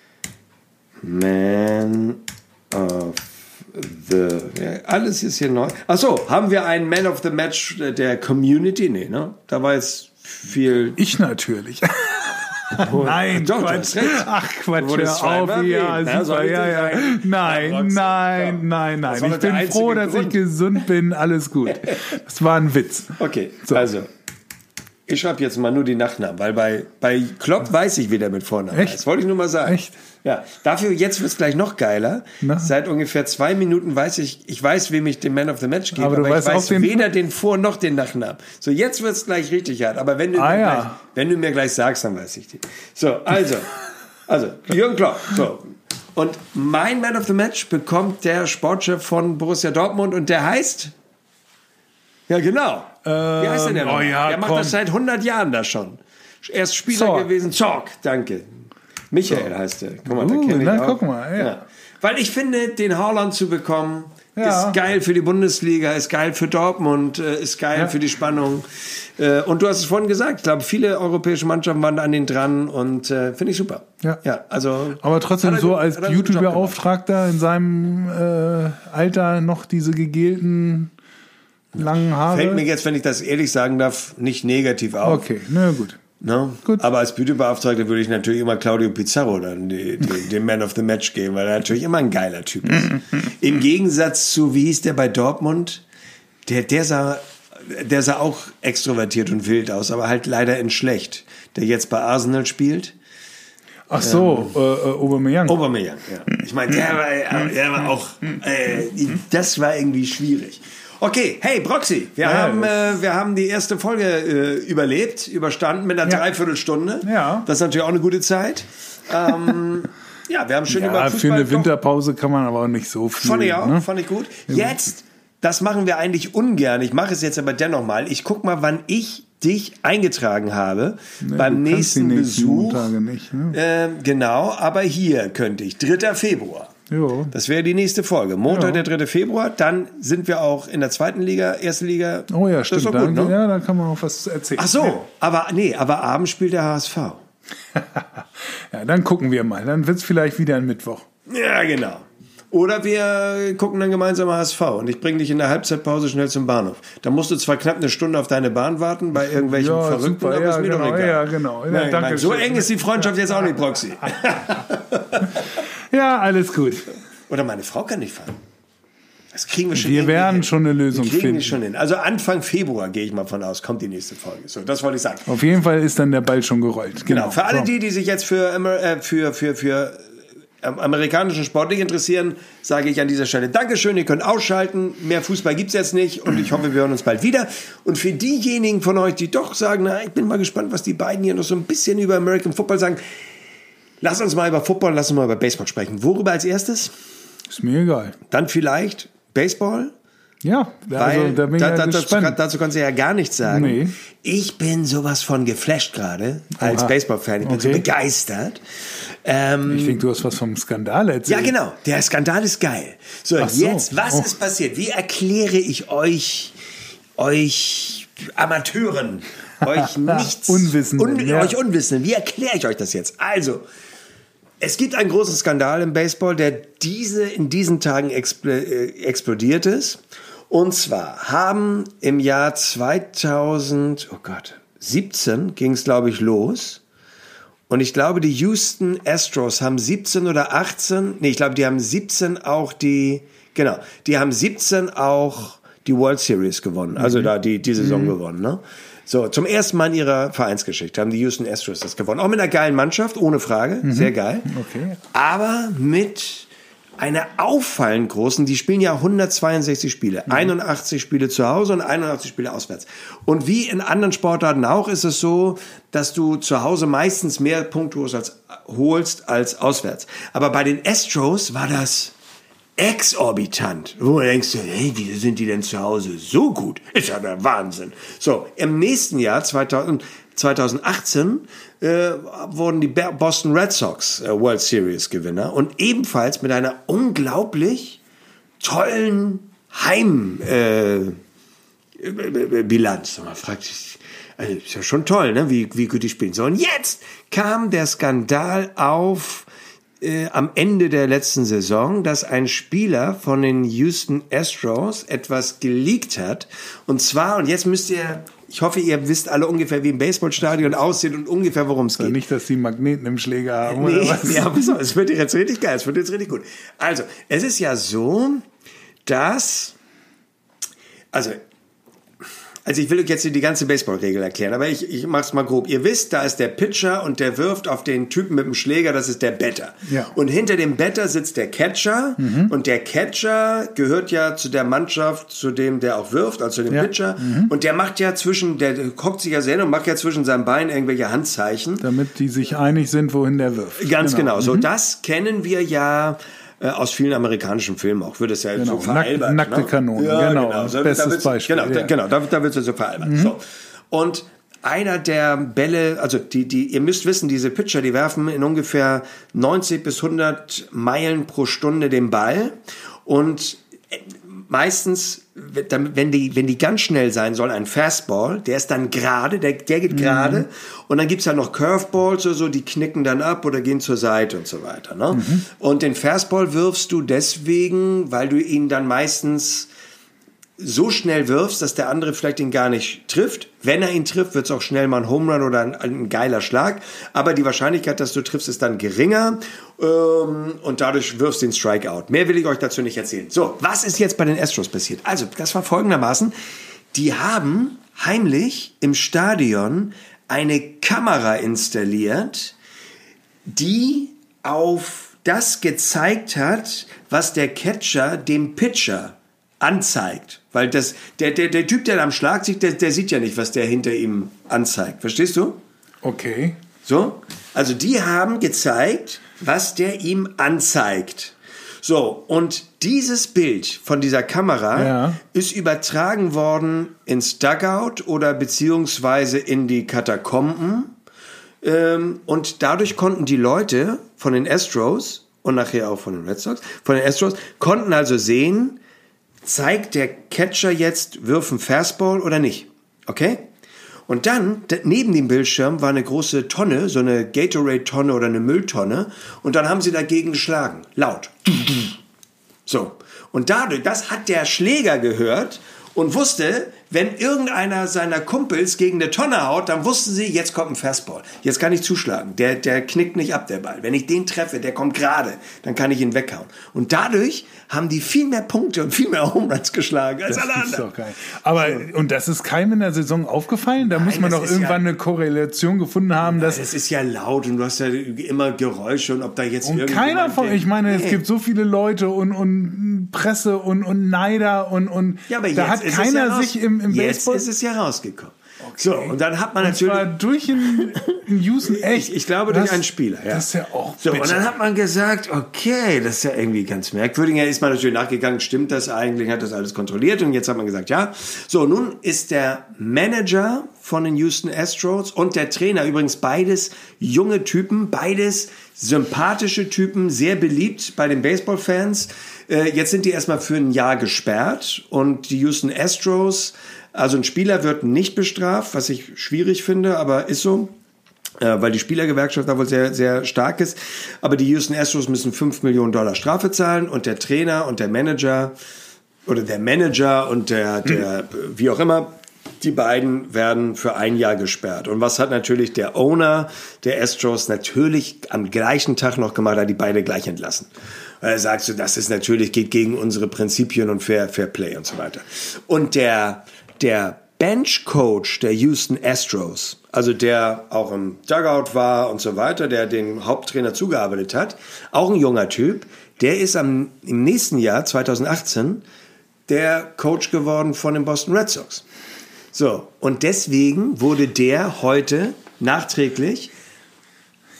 Man of the... Ja, alles ist hier neu. Achso, haben wir einen Man of the Match der Community? Nee, ne? Da war jetzt viel... Ich natürlich. Nein, Doch, du Quatsch. hast recht. Ach, Quatsch, Du wurdest hör auf. zweimal Ja, erwähnt. Na, super, soll ich ja, dir ja. sagen? Nein, Ja, Roxy, nein, komm. nein, nein. Das war Ich doch der bin einzige froh, dass Grund. ich gesund bin. Alles gut. Das war ein Witz. Okay, So. also... Ich schreibe jetzt mal nur die Nachnamen, weil bei, bei Klopp weiß ich, wie der mit Vornamen Echt? heißt. Wollte ich nur mal sagen. Echt? Ja. Dafür, jetzt wird es gleich noch geiler. Na? Seit ungefähr zwei Minuten weiß ich, ich weiß, wem ich den Man of the Match gebe, Aber aber, du ich weißt weiß auch den- weder den Vor- noch den Nachnamen. So, jetzt wird es gleich richtig hart. Aber wenn du, Ah, mir ja. gleich, wenn du mir gleich sagst, dann weiß ich den. So, also, also Jürgen Klopp. So. Und mein Man of the Match bekommt der Sportchef von Borussia Dortmund und der heißt... Ja, genau. Wie heißt denn der? Ähm, noch? oh ja, der macht komm. das seit hundert Jahren da schon. Er ist Spieler Zorc. gewesen. Zorc, danke. Michael heißt er. Guck mal, da Uh, kenn ich na, auch. guck mal, ja. Weil ich finde, den Haaland zu bekommen, Ja. ist geil für die Bundesliga, ist geil für Dortmund, äh, ist geil Ja. für die Spannung. Äh, Und du hast es vorhin gesagt, ich glaube, viele europäische Mannschaften waren an den dran und äh, finde ich super. Ja. ja also, Aber trotzdem hat er so gut- als hat er einen guten Job gemacht. YouTube-Beauftragter in seinem äh, Alter noch diese gegelten langen Haare. Fällt mir jetzt, wenn ich das ehrlich sagen darf, nicht negativ auf. Okay, na gut. Ne? Gut. Aber als Beauty-Beauftragter würde ich natürlich immer Claudio Pizarro dann die, die, den Man of the Match geben, weil er natürlich immer ein geiler Typ ist. Im Gegensatz zu, wie hieß der bei Dortmund? Der, der sah, der sah auch extrovertiert und wild aus, aber halt leider in schlecht. Der jetzt bei Arsenal spielt. Ach so, äh, äh, Aubameyang. Aubameyang, ja. Ich meine, der war, der war auch, äh, das war irgendwie schwierig. Okay, hey Broxy, wir, Ja, haben, das- äh, wir haben die erste Folge äh, überlebt, überstanden mit einer Ja. Dreiviertelstunde. Ja. Das ist natürlich auch eine gute Zeit. Ähm, ja, wir haben schön über Ja, Fußball für eine doch- Winterpause kann man aber auch nicht so viel. Fand ich auch, ne? fand ich gut. Jetzt, das machen wir eigentlich ungern. Ich mache es jetzt aber dennoch mal. Ich guck mal, wann ich dich eingetragen habe Ne, beim du kannst die nächsten nächsten Besuch. Montage nicht, ne? Ähm, genau, aber hier könnte ich. dritter Februar. Jo. Das wäre die nächste Folge. Montag, Ja. der dritte Februar. Dann sind wir auch in der zweiten Liga, erste Liga. Oh ja, Das stimmt. ist doch gut, da, ne? Ja, da kann man auch was erzählen. Ach so, aber nee, aber abends spielt der H S V. Ja, dann gucken wir mal. Dann wird's vielleicht wieder ein Mittwoch. Ja, genau. Oder wir gucken dann gemeinsam H S V und ich bringe dich in der Halbzeitpause schnell zum Bahnhof. Da musst du zwar knapp eine Stunde auf deine Bahn warten bei irgendwelchen Ja, Verrückten, super, aber ja, ist mir genau, doch egal. ja, genau. Ja, Nein, danke nein, so schön. eng ist die Freundschaft jetzt auch nicht, Proxy. Ja, alles gut. Oder meine Frau kann nicht fahren. Das kriegen wir schon Wir irgendwie werden hin. schon eine Lösung Wir kriegen finden. die schon hin. Also Anfang Februar gehe ich mal von aus, kommt die nächste Folge. So, das wollte ich sagen. Auf jeden Fall ist dann der Ball schon gerollt. Genau. Für alle So. die, die sich jetzt für, Amer- äh, für, für, für ähm, amerikanischen Sport nicht interessieren, sage ich an dieser Stelle Dankeschön, ihr könnt ausschalten. Mehr Fußball gibt's jetzt nicht und ich hoffe, wir hören uns bald wieder. Und für diejenigen von euch, die doch sagen, na, ich bin mal gespannt, was die beiden hier noch so ein bisschen über American Football sagen, lasst uns mal über Football, lasst uns mal über Baseball sprechen. Worüber als erstes? Ist mir egal. Dann vielleicht Baseball? Ja, Weil also da bin ich da, ja da, dazu, gespannt. dazu kannst du ja gar nichts sagen. Nee. Ich bin sowas von geflasht gerade als Oha. Baseball-Fan. Ich bin so Okay. begeistert. Ähm, Ich denke, du hast was vom Skandal erzählt. ja, genau. Der Skandal ist geil. So, Ach so. jetzt, was Oh. ist passiert? Wie erkläre ich euch, euch Amateuren, euch nichts, Unwissenden, un, ja. euch Unwissenden, wie erkläre ich euch das jetzt? Also, es gibt einen großen Skandal im Baseball, der diese, in diesen Tagen expl äh, explodiert ist. Und zwar haben im Jahr zweitausend, oh Gott, siebzehn ging es, glaube ich, los. Und ich glaube, die Houston Astros haben siebzehn oder achtzehn, nee, ich glaube, die haben siebzehn auch die, genau, die haben siebzehn auch die World Series gewonnen. Also da die, die Saison Mhm. gewonnen, ne? So, zum ersten Mal in ihrer Vereinsgeschichte haben die Houston Astros das gewonnen. Auch mit einer geilen Mannschaft, ohne Frage, sehr geil. Okay. Aber mit einer auffallend großen, die spielen ja hundertzweiundsechzig Spiele, Mhm. einundachtzig Spiele zu Hause und einundachtzig Spiele auswärts. Und wie in anderen Sportarten auch ist es so, dass du zu Hause meistens mehr Punkte holst als, holst als auswärts. Aber bei den Astros war das exorbitant. Wo du denkst, hey, wie sind die denn zu Hause so gut? Ist ja der Wahnsinn. So, im nächsten Jahr, zweitausend, zweitausendachtzehn, äh, wurden die Boston Red Sox äh, World Series Gewinner und ebenfalls mit einer unglaublich tollen Heimbilanz. Äh, Man fragt sich, also ist ja schon toll, ne? wie, wie gut die spielen. So, und jetzt kam der Skandal auf äh, am Ende der letzten Saison, dass ein Spieler von den Houston Astros etwas geleakt hat. Und zwar, und jetzt müsst ihr, ich hoffe, ihr wisst alle ungefähr, wie ein Baseballstadion aussieht und ungefähr, worum es geht. Nicht, dass die Magneten im Schläger haben, nee, oder was? Ja, pass auf, es wird jetzt richtig geil, es wird jetzt richtig gut. Also, es ist ja so, dass, also, Also ich will euch jetzt die ganze Baseballregel erklären, aber ich, ich mach's mal grob. Ihr wisst, da ist der Pitcher und der wirft auf den Typen mit dem Schläger, das ist der Batter. Ja. Und hinter dem Batter sitzt der Catcher mhm. und der Catcher gehört ja zu der Mannschaft, zu dem der auch wirft, also zu dem ja. Pitcher. Mhm. Und der macht ja zwischen, der hockt sich ja sehr und macht ja zwischen seinen Beinen irgendwelche Handzeichen. Damit die sich einig sind, wohin der wirft. Ganz genau. genau. So, mhm. das kennen wir ja aus vielen amerikanischen Filmen auch, wird es ja genau. so veralbert. Nack, nackte ne? Kanone, ja, genau. genau. So, Bestes Beispiel. Genau, ja. da, genau da, da wird es so veralbert. Mhm. So. Und einer der Bälle, also die, die, ihr müsst wissen, diese Pitcher, die werfen in ungefähr neunzig bis hundert Meilen pro Stunde den Ball und meistens, wenn die, wenn die ganz schnell sein soll, ein Fastball, der ist dann gerade, der, der geht gerade mhm. und dann gibt's ja noch Curveballs oder so, die knicken dann ab oder gehen zur Seite und so weiter. Ne? Mhm. Und den Fastball wirfst du deswegen, weil du ihn dann meistens so schnell wirfst, dass der andere vielleicht ihn gar nicht trifft. Wenn er ihn trifft, wird es auch schnell mal ein Home Run oder ein, ein geiler Schlag. Aber die Wahrscheinlichkeit, dass du triffst, ist dann geringer. Ähm, und dadurch wirfst du den Strikeout. Mehr will ich euch dazu nicht erzählen. So, was ist jetzt bei den Astros passiert? Also, das war folgendermaßen. Die haben heimlich im Stadion eine Kamera installiert, die auf das gezeigt hat, was der Catcher dem Pitcher anzeigt. Weil das, der, der, der Typ, der am Schlag sieht, der, der sieht ja nicht, was der hinter ihm anzeigt. Verstehst du? Okay. So? Also die haben gezeigt, was der ihm anzeigt. So, und dieses Bild von dieser Kamera ja. ist übertragen worden ins Dugout oder beziehungsweise in die Katakomben. Ähm, und dadurch konnten die Leute von den Astros und nachher auch von den Red Sox, von den Astros, konnten also sehen, zeigt der Catcher jetzt, wirft einen Fastball oder nicht. Okay? Und dann, neben dem Bildschirm war eine große Tonne, so eine Gatorade-Tonne oder eine Mülltonne. Und dann haben sie dagegen geschlagen. Laut. So. Und dadurch, das hat der Schläger gehört und wusste, wenn irgendeiner seiner Kumpels gegen eine Tonne haut, dann wussten sie, jetzt kommt ein Fastball. Jetzt kann ich zuschlagen. Der, der knickt nicht ab, der Ball. Wenn ich den treffe, der kommt gerade, dann kann ich ihn weghauen. Und dadurch haben die viel mehr Punkte und viel mehr Home Runs geschlagen als das alle anderen. Ist doch geil. Aber, und das ist keinem in der Saison aufgefallen? Da Nein, muss man doch irgendwann ja, eine Korrelation gefunden haben. Nein, dass es ist ja laut und du hast ja immer Geräusche und ob da jetzt und keiner von, ich meine, nee. es gibt so viele Leute und, und Presse und, und Neider und, und ja, aber da hat keiner ja sich im, im jetzt Baseball... Jetzt ist es ja rausgekommen. Okay. So, und dann hat man und natürlich... zwar durch einen Houston, echt. Ich, ich glaube, durch das, einen Spieler, ja. Das ist ja auch so, bitter. Und dann hat man gesagt, okay, das ist ja irgendwie ganz merkwürdig. Ja, ist man natürlich nachgegangen, stimmt das eigentlich, hat das alles kontrolliert und jetzt hat man gesagt, ja. So, nun ist der Manager von den Houston Astros und der Trainer, übrigens beides junge Typen, beides sympathische Typen, sehr beliebt bei den Baseballfans. Äh, jetzt sind die erstmal für ein Jahr gesperrt und die Houston Astros, also ein Spieler wird nicht bestraft, was ich schwierig finde, aber ist so, äh, weil die Spielergewerkschaft da wohl sehr, sehr stark ist. Aber die Houston Astros müssen fünf Millionen Dollar Strafe zahlen und der Trainer und der Manager oder der Manager und der, der hm. wie auch immer, die beiden werden für ein Jahr gesperrt. Und was hat natürlich der Owner der Astros natürlich am gleichen Tag noch gemacht, hat die beide gleich entlassen. Er sagt so, das ist natürlich, geht gegen unsere Prinzipien und Fair, Fair Play und so weiter. Und der, der Bench-Coach der Houston Astros, also der auch im Dugout war und so weiter, der den Haupttrainer zugearbeitet hat, auch ein junger Typ, der ist am, im nächsten Jahr, zweitausendachtzehn, der Coach geworden von den Boston Red Sox. So, und deswegen wurde der heute nachträglich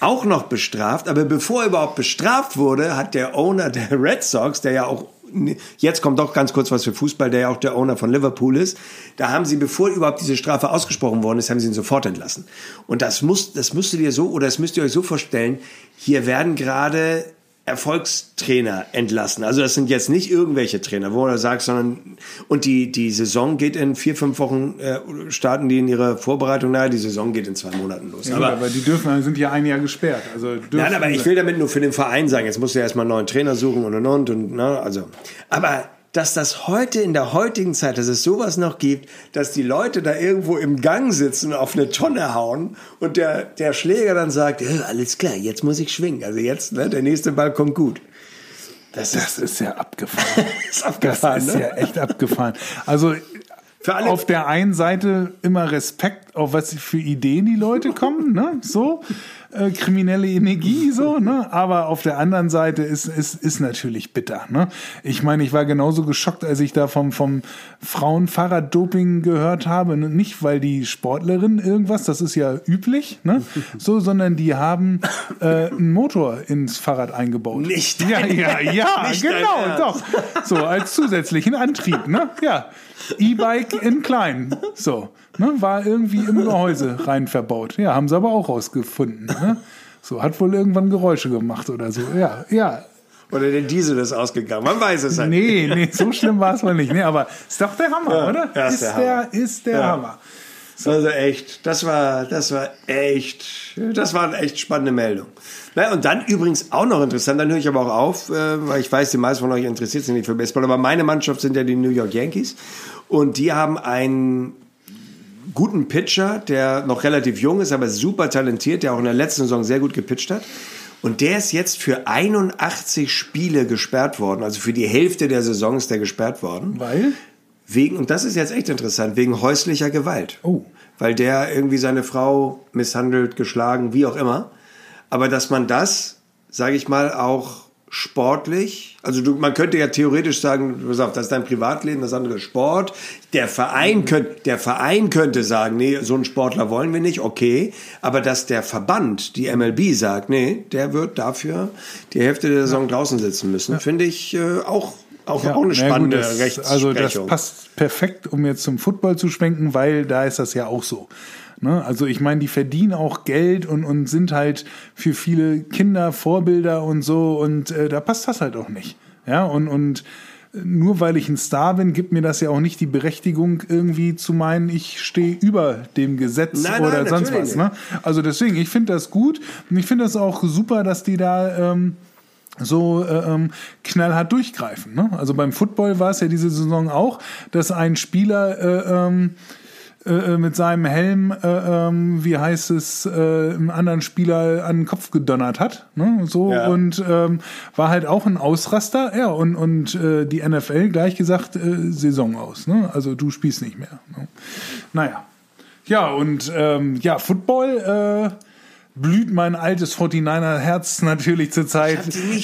auch noch bestraft, aber bevor er überhaupt bestraft wurde, hat der Owner der Red Sox, der ja auch, jetzt kommt doch ganz kurz was für Fußball, der ja auch der Owner von Liverpool ist, da haben sie, bevor überhaupt diese Strafe ausgesprochen worden ist, haben sie ihn sofort entlassen. Und das muss, das müsst ihr so, oder das müsst ihr euch so vorstellen, hier werden gerade Erfolgstrainer entlassen. Also das sind jetzt nicht irgendwelche Trainer, wo du sagst, sondern und die die Saison geht in vier, fünf Wochen, äh, starten die in ihre Vorbereitung. Naja, die Saison geht in zwei Monaten los. Ja, aber, aber die dürfen, sind ja ein Jahr gesperrt. Also nein, aber ich will damit nur für den Verein sagen, jetzt musst du ja erstmal einen neuen Trainer suchen und und und. und ne, also, aber dass das heute in der heutigen Zeit, dass es sowas noch gibt, dass die Leute da irgendwo im Gang sitzen und auf eine Tonne hauen und der, der Schläger dann sagt, ja, alles klar, jetzt muss ich schwingen. Also jetzt, ne, der nächste Ball kommt gut. Das, das ist, ist ja abgefahren. ist abgefahren, das ist ne? ja echt abgefahren. Also für alle auf der einen Seite immer Respekt, auf was für Ideen die Leute kommen, ne? So äh, kriminelle Energie, so, ne? Aber auf der anderen Seite ist ist ist natürlich bitter, ne? Ich meine, ich war genauso geschockt, als ich da vom vom Frauenfahrraddoping gehört habe, nicht weil die Sportlerin irgendwas, das ist ja üblich, ne? So, sondern die haben äh, einen Motor ins Fahrrad eingebaut. Nicht ja, ja, ja, nicht genau, doch. So als zusätzlichen Antrieb, ne? Ja. E-Bike in klein, so, ne, war irgendwie im Gehäuse rein verbaut. Ja, haben sie aber auch rausgefunden, ne? So, hat wohl irgendwann Geräusche gemacht oder so, ja, ja. Oder der Diesel ist ausgegangen, man weiß es halt. Nee, nee, so schlimm war es wohl nicht, nee, aber ist doch der Hammer, ja, oder? Ja, ist, ist der, der, Hammer. ist der ja. Hammer. So. Also echt, das war, das war echt, das war eine echt spannende Meldung. Na, und dann übrigens auch noch interessant, dann höre ich aber auch auf, äh, weil ich weiß, die meisten von euch interessiert sich nicht für Baseball, aber meine Mannschaft sind ja die New York Yankees und die haben einen guten Pitcher, der noch relativ jung ist, aber super talentiert, der auch in der letzten Saison sehr gut gepitcht hat. Und der ist jetzt für einundachtzig Spiele gesperrt worden, also für die Hälfte der Saison ist der gesperrt worden. Weil? Wegen, und das ist jetzt echt interessant, wegen häuslicher Gewalt. Oh. Weil der irgendwie seine Frau misshandelt, geschlagen, wie auch immer. Aber dass man das, sage ich mal, auch sportlich, also du, man könnte ja theoretisch sagen, pass auf, das ist dein Privatleben, das andere ist Sport. Der Verein, könnt, der Verein könnte sagen, nee, so einen Sportler wollen wir nicht, okay. Aber dass der Verband, die M L B, sagt, nee, der wird dafür die Hälfte der Saison draußen sitzen müssen, ja. finde ich äh, auch Auch, ja, auch eine spannende gut, das, Rechtsprechung. Also das passt perfekt, um jetzt zum Football zu schwenken, weil da ist das ja auch so. Ne? Also ich meine, die verdienen auch Geld und, und sind halt für viele Kinder Vorbilder und so und äh, da passt das halt auch nicht. Ja, und, und nur weil ich ein Star bin, gibt mir das ja auch nicht die Berechtigung, irgendwie zu meinen, ich stehe über dem Gesetz nein, oder nein, sonst was. Ne? Also deswegen, ich finde das gut und ich finde das auch super, dass die da ähm, so äh, ähm, knallhart durchgreifen. Ne? Also beim Football war es ja diese Saison auch, dass ein Spieler äh, ähm, äh, mit seinem Helm, äh, ähm, wie heißt es, äh, einen anderen Spieler an den Kopf gedonnert hat. Ne? So ja. Und ähm, war halt auch ein Ausraster. Ja, und, und äh, die N F L gleich gesagt, äh, Saison aus. Ne? Also du spielst nicht mehr. Ne? Naja. Ja, und ähm, ja, Football äh, blüht mein altes forty-niner-Herz natürlich zurzeit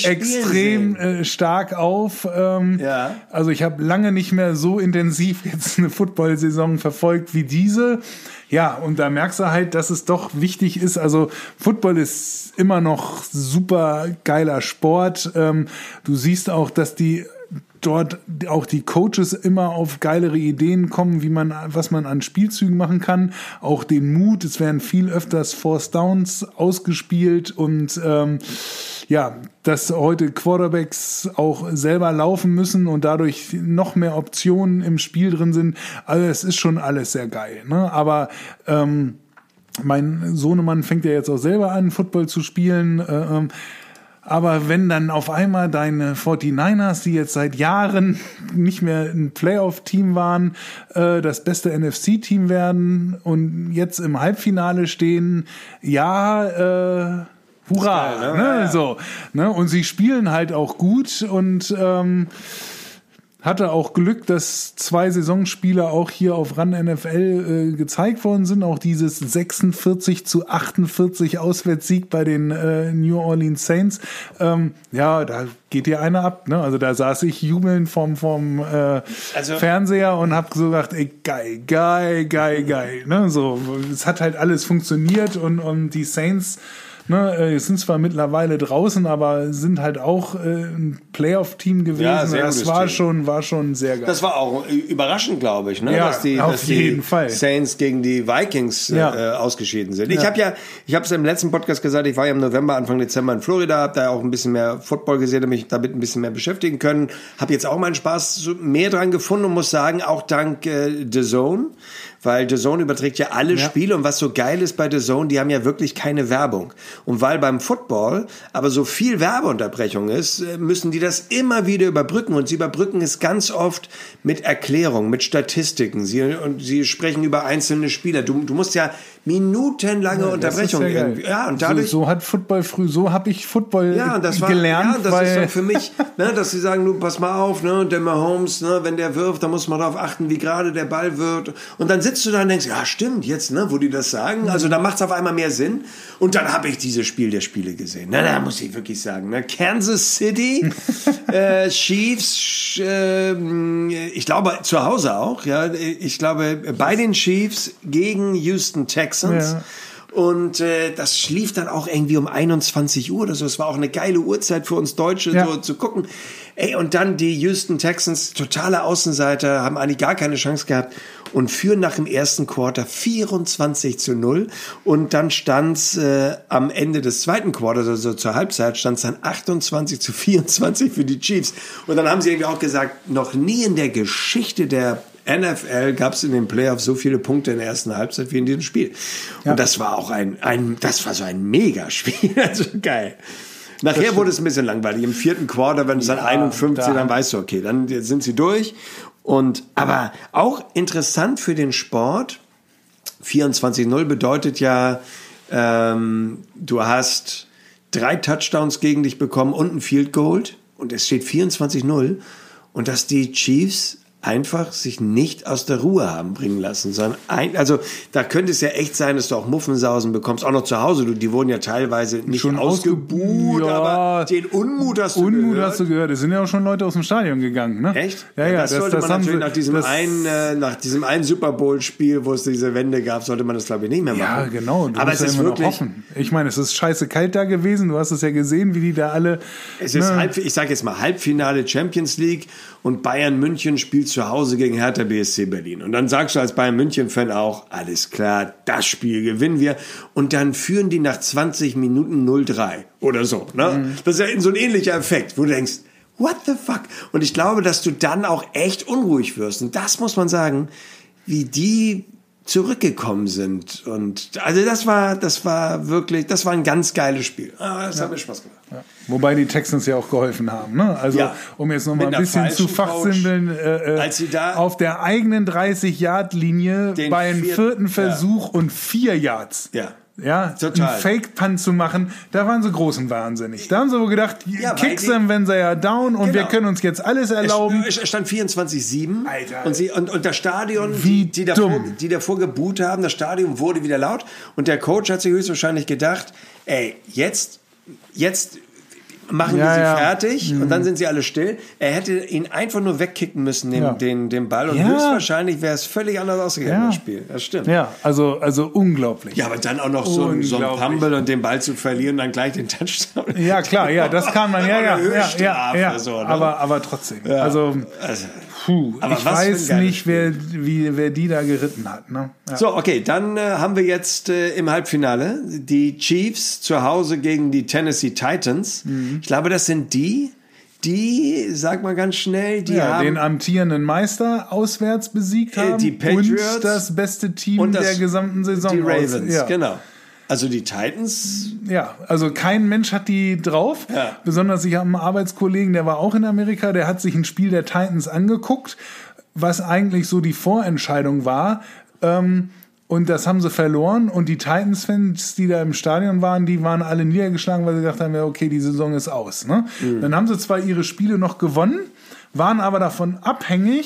extrem äh, stark auf. Ähm, ja. Also ich habe lange nicht mehr so intensiv jetzt eine Football-Saison verfolgt wie diese. Ja, und da merkst du halt, dass es doch wichtig ist. Also Football ist immer noch super geiler Sport. Ähm, du siehst auch, dass die dort auch die Coaches immer auf geilere Ideen kommen, wie man, was man an Spielzügen machen kann. Auch den Mut, es werden viel öfters Fourth Downs ausgespielt und ähm, ja, dass heute Quarterbacks auch selber laufen müssen und dadurch noch mehr Optionen im Spiel drin sind. Also es ist schon alles sehr geil, ne? Aber ähm, mein Sohnemann fängt ja jetzt auch selber an, Football zu spielen. Äh, ähm, Aber wenn dann auf einmal deine forty-niners, die jetzt seit Jahren nicht mehr ein Playoff-Team waren, äh, das beste N F C-Team werden und jetzt im Halbfinale stehen, ja, äh, hurra, geil, ne? Ne? Ja. So, ne? Und sie spielen halt auch gut und ähm, hatte auch Glück, dass zwei Saisonspiele auch hier auf Run N F L äh, gezeigt worden sind. Auch dieses sechsundvierzig zu achtundvierzig Auswärtssieg bei den äh, New Orleans Saints. Ähm, ja, da geht dir einer ab. Ne? Also da saß ich jubelnd vom, vom äh, also, Fernseher und hab so gedacht, ey, geil, geil, geil, geil. Ne? So, es hat halt alles funktioniert und, und die Saints Ne, es sind zwar mittlerweile draußen, aber sind halt auch äh, ein Playoff-Team gewesen. Ja, sehr das war Team. schon, war schon sehr geil. Das war auch überraschend, glaube ich, ne? Ja, dass die, auf dass jeden die Fall. Saints gegen die Vikings ja. äh, ausgeschieden sind. Ich ja. habe ja, ich habe es im letzten Podcast gesagt, ich war ja im November, Anfang Dezember in Florida, habe da auch ein bisschen mehr Football gesehen, habe mich damit ein bisschen mehr beschäftigen können, habe jetzt auch meinen Spaß mehr dran gefunden und muss sagen, auch dank äh, The Zone, weil The Zone überträgt ja alle ja. Spiele und was so geil ist bei The Zone, die haben ja wirklich keine Werbung. Und weil beim Football aber so viel Werbeunterbrechung ist, müssen die das immer wieder überbrücken und sie überbrücken es ganz oft mit Erklärung, mit Statistiken. Sie, und sie sprechen über einzelne Spieler. Du, du musst ja minutenlange ja, Unterbrechungen. Ja, ja, und dadurch. So, so hat Football früh, so habe ich Football ja, und das war, gelernt. Ja, das weil ist dann für mich, ne, dass sie sagen, du, pass mal auf, ne, der Mahomes, ne, wenn der wirft, da muss man darauf achten, wie gerade der Ball wird. Und dann sitzt du da und denkst, ja, stimmt, jetzt, ne, wo die das sagen. Also da macht es auf einmal mehr Sinn. Und dann habe ich dieses Spiel der Spiele gesehen. Na, da muss ich wirklich sagen, ne, Kansas City, äh, Chiefs, äh, ich glaube zu Hause auch, ja, ich glaube bei den Chiefs gegen Houston Texans. Ja. Und äh, das schlief dann auch irgendwie um einundzwanzig Uhr oder so. Es war auch eine geile Uhrzeit für uns Deutsche, ja. so zu gucken. Ey, und dann die Houston Texans, totale Außenseiter, haben eigentlich gar keine Chance gehabt und führen nach dem ersten Quarter vierundzwanzig zu null. Und dann stand's äh, am Ende des zweiten Quarters, also zur Halbzeit, stand's dann achtundzwanzig zu vierundzwanzig für die Chiefs. Und dann haben sie irgendwie auch gesagt, noch nie in der Geschichte der N F L gab es in den Playoffs so viele Punkte in der ersten Halbzeit wie in diesem Spiel. Ja. Und das war auch ein, ein, das war so ein Megaspiel. Also geil. Nachher wurde es ein bisschen langweilig. Im vierten Quarter, wenn es dann ja, einundfünfzig, da. dann weißt du, okay, dann sind sie durch. Und, aber auch interessant für den Sport, vierundzwanzig null bedeutet ja, ähm, du hast drei Touchdowns gegen dich bekommen und ein Field Goal. Und es steht vierundzwanzig null. Und dass die Chiefs einfach sich nicht aus der Ruhe haben bringen lassen, sondern ein, also da könnte es ja echt sein, dass du auch Muffensausen bekommst, auch noch zu Hause. Du, die wurden ja teilweise nicht schon ausgebuht, ja, aber den Unmut hast du Unmut gehört. hast du gehört. Es sind ja auch schon Leute aus dem Stadion gegangen, ne? Echt? Ja, ja. Das, das sollte das man natürlich sie, nach diesem einen, äh, nach diesem einen Super Bowl Spiel, wo es diese Wende gab, sollte man das glaube ich nicht mehr machen. Ja, genau. Du aber es ja ist immer wirklich. Noch hoffen. Ich meine, es ist scheiße kalt da gewesen. Du hast es ja gesehen, wie die da alle. Es ist ne? halb, ich sage jetzt mal Halbfinale Champions League und Bayern München spielt zu Hause gegen Hertha B S C Berlin. Und dann sagst du als Bayern München-Fan auch, alles klar, das Spiel gewinnen wir. Und dann führen die nach zwanzig Minuten null drei oder so. Ne? Mhm. Das ist ja so ein ähnlicher Effekt, wo du denkst, what the fuck? Und ich glaube, dass du dann auch echt unruhig wirst. Und das muss man sagen, wie die zurückgekommen sind. Und also das war, das war wirklich, das war ein ganz geiles Spiel. Ah, das ja. hat mir Spaß gemacht. Ja. Wobei die Texans ja auch geholfen haben. Ne? Also ja. um jetzt noch mal ein bisschen zu fachsimpeln, äh, als sie da auf der eigenen dreißig-Yard-Linie bei einem vierten, vierten Versuch ja. und vier Yards. Ja. Ja, total. einen Fake-Punt zu machen, da waren sie großen wahnsinnig. Da haben sie wohl gedacht, ja, kicks them, wenn sie ja down und genau. wir können uns jetzt alles erlauben. Es stand vierundzwanzig sieben und, sie, und, und das Stadion, Wie die, die, davor, die davor geboot haben, das Stadion wurde wieder laut und der Coach hat sich höchstwahrscheinlich gedacht, ey, jetzt, jetzt machen ja, wir sie ja. fertig mhm. und dann sind sie alle still. Er hätte ihn einfach nur wegkicken müssen, den, ja. den, den Ball. Und ja. höchstwahrscheinlich wäre es völlig anders ausgegangen, ja. das Spiel. Das stimmt. Ja, also, also unglaublich. Ja, aber dann auch noch so ein, so ein Fumble und den Ball zu verlieren, dann gleich den Touchdown. Ja, klar, ja, das kann man, ja, ja, ja, ja, ja. So, ne? aber, aber trotzdem. Ja. Also, also puh, aber ich weiß nicht, wer, wie, wer die da geritten hat. Ne? Ja. So, okay, dann äh, haben wir jetzt äh, im Halbfinale die Chiefs zu Hause gegen die Tennessee Titans. Mhm. Ich glaube, das sind die, die, sag mal ganz schnell, die ja, haben den amtierenden Meister auswärts besiegt haben die Patriots und das beste Team das, der gesamten Saison. Die Ravens, aus, ja. genau. Also die Titans. Ja, also kein Mensch hat die drauf. Ja. Besonders ich habe einen Arbeitskollegen, der war auch in Amerika, der hat sich ein Spiel der Titans angeguckt, was eigentlich so die Vorentscheidung war. Ähm, Und das haben sie verloren. Und die Titans-Fans, die da im Stadion waren, die waren alle niedergeschlagen, weil sie gedacht haben, ja, okay, die Saison ist aus. Ne? Mhm. Dann haben sie zwar ihre Spiele noch gewonnen, waren aber davon abhängig,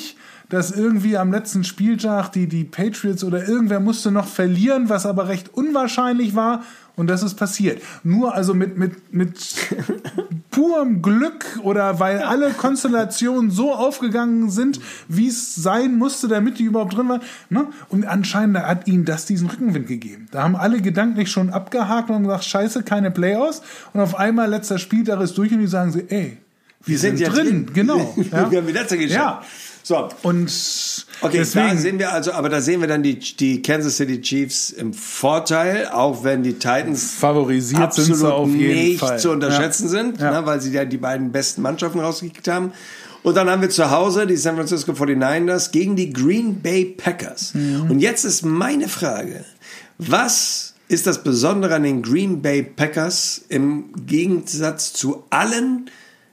dass irgendwie am letzten Spieltag die, die Patriots oder irgendwer musste noch verlieren, was aber recht unwahrscheinlich war. Und das ist passiert. Nur also mit, mit, mit purem Glück oder weil alle Konstellationen so aufgegangen sind, wie es sein musste, damit die überhaupt drin waren. Ne? Und anscheinend hat ihnen das diesen Rückenwind gegeben. Da haben alle gedanklich schon abgehakt und gesagt, scheiße, keine Playoffs. Und auf einmal letzter Spieltag ist durch und die sagen sie, ey, wir, wir sind, sind drin. drin. Genau. Ja. Wir haben die letzte geschafft. Ja. So. Und okay, deswegen, da sehen wir also, aber da sehen wir dann die, die Kansas City Chiefs im Vorteil, auch wenn die Titans favorisiert absolut sind auf jeden nicht Fall. zu unterschätzen ja. sind, ja. Ne, weil sie ja die beiden besten Mannschaften rausgekickt haben. Und dann haben wir zu Hause die San Francisco forty-niners gegen die Green Bay Packers. Mhm. Und jetzt ist meine Frage, was ist das Besondere an den Green Bay Packers im Gegensatz zu allen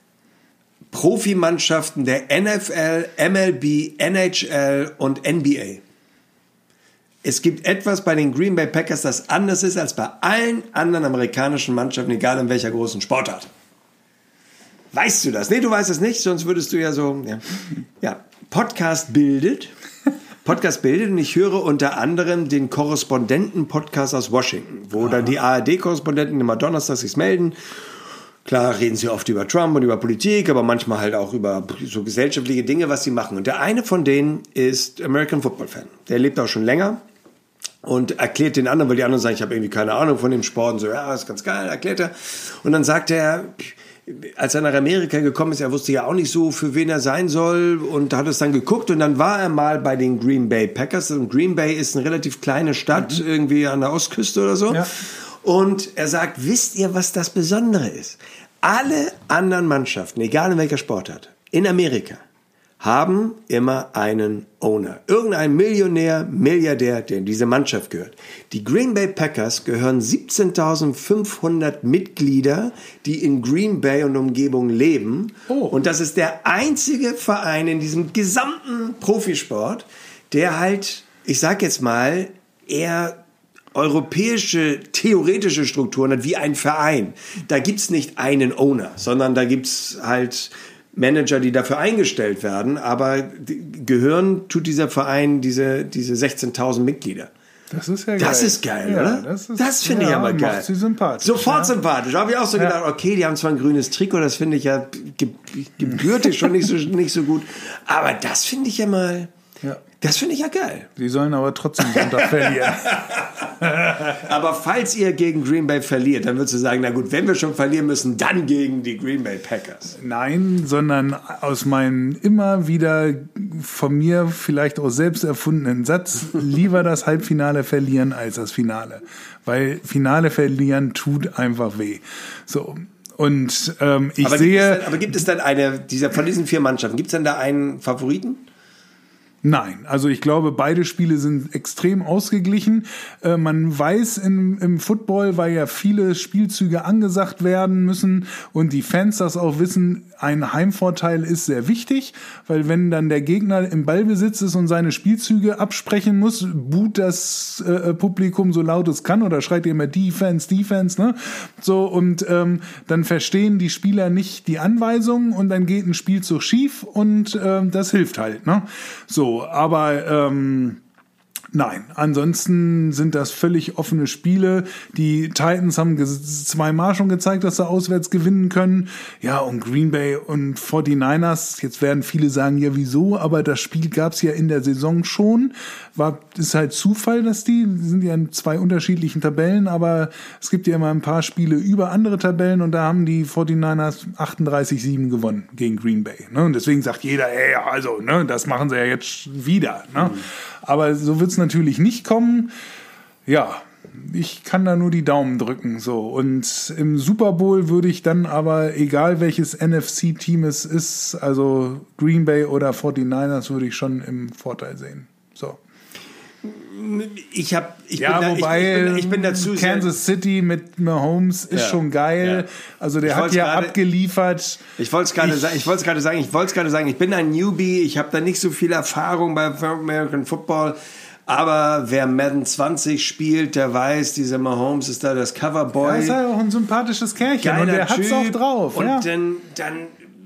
Profimannschaften der N F L, M L B, N H L und N B A. Es gibt etwas bei den Green Bay Packers, das anders ist als bei allen anderen amerikanischen Mannschaften, egal in welcher großen Sportart. Weißt du das? Nee, du weißt es nicht, sonst würdest du ja so... Ja, ja. Podcast bildet. Podcast bildet und ich höre unter anderem den Korrespondenten-Podcast aus Washington, wo dann die A R D-Korrespondenten immer donnerstags sich melden. Klar reden sie oft über Trump und über Politik, aber manchmal halt auch über so gesellschaftliche Dinge, was sie machen. Und der eine von denen ist American Football Fan. Der lebt auch schon länger und erklärt den anderen, weil die anderen sagen, ich habe irgendwie keine Ahnung von dem Sport. Und so, ja, ist ganz geil, erklärt er. Und dann sagt er, als er nach Amerika gekommen ist, er wusste ja auch nicht so, für wen er sein soll und hat es dann geguckt und dann war er mal bei den Green Bay Packers. Und Green Bay ist eine relativ kleine Stadt, mhm. irgendwie an der Ostküste oder so. Ja. Und er sagt, wisst ihr, was das Besondere ist? Alle anderen Mannschaften, egal in welcher Sportart, in Amerika, haben immer einen Owner. Irgendein Millionär, Milliardär, der in diese Mannschaft gehört. Die Green Bay Packers gehören siebzehntausendfünfhundert Mitglieder, die in Green Bay und Umgebung leben. Oh. Und das ist der einzige Verein in diesem gesamten Profisport, der halt, ich sag jetzt mal, eher europäische, theoretische Strukturen hat, wie ein Verein. Da gibt's nicht einen Owner, sondern da gibt's halt Manager, die dafür eingestellt werden, aber gehören tut dieser Verein diese, diese sechzehntausend Mitglieder. Das ist ja geil. Das ist geil, ja, oder? Das, das finde ja, ich aber geil. Macht sie sympathisch. Sofort ja. sympathisch. Da habe ich auch so ja. gedacht, okay, die haben zwar ein grünes Trikot, das finde ich ja gebürtig schon nicht so, nicht so gut, aber das finde ich ja mal... Ja. Das finde ich ja geil. Sie sollen aber trotzdem Sonntag verlieren. Aber falls ihr gegen Green Bay verliert, dann würdest du sagen, na gut, wenn wir schon verlieren müssen, dann gegen die Green Bay Packers. Nein, sondern aus meinem immer wieder von mir vielleicht auch selbst erfundenen Satz, lieber das Halbfinale verlieren als das Finale. Weil Finale verlieren tut einfach weh. So. Und ähm, ich aber sehe... Gibt es dann, aber gibt es dann eine, dieser, von diesen vier Mannschaften, gibt es denn da einen Favoriten? Nein, also ich glaube, beide Spiele sind extrem ausgeglichen. Äh, man weiß im, im Football, weil ja viele Spielzüge angesagt werden müssen und die Fans das auch wissen, ein Heimvorteil ist sehr wichtig, weil wenn dann der Gegner im Ballbesitz ist und seine Spielzüge absprechen muss, buht das äh, Publikum so laut es kann oder schreit immer Defense, Defense, ne? So, und ähm, dann verstehen die Spieler nicht die Anweisungen und dann geht ein Spielzug schief und ähm, das hilft halt, ne? So. Aber ähm, nein, ansonsten sind das völlig offene Spiele. Die Titans haben zweimal schon gezeigt, dass sie auswärts gewinnen können. Ja, und Green Bay und forty-niners, jetzt werden viele sagen, ja wieso, aber das Spiel gab's ja in der Saison schon. War, ist halt Zufall, dass die, die sind ja in zwei unterschiedlichen Tabellen, aber es gibt ja immer ein paar Spiele über andere Tabellen und da haben die forty-niners achtunddreißig sieben gewonnen gegen Green Bay. Ne? Und deswegen sagt jeder, ey, also, ne, das machen sie ja jetzt wieder. Ne? Mhm. Aber so wird's natürlich nicht kommen. Ja, ich kann da nur die Daumen drücken. So. Und im Super Bowl würde ich dann aber, egal welches N F C-Team es ist, also Green Bay oder forty-niners, würde ich schon im Vorteil sehen. So. Ich habe, ich, ja, bin wobei da, ich, bin, ich bin dazu Kansas City mit Mahomes ist ja schon geil. Ja. Also der hat ja grade, abgeliefert. Ich wollte es gerade sagen. Ich wollte es gerade sagen. Ich wollte es gerade sagen. Ich bin ein Newbie. Ich habe da nicht so viel Erfahrung bei American Football. Aber wer Madden zwanzig spielt, der weiß, dieser Mahomes ist da das Coverboy. Er ist ja auch ein sympathisches Kerlchen und der hat's auch drauf. Und ja. dann, dann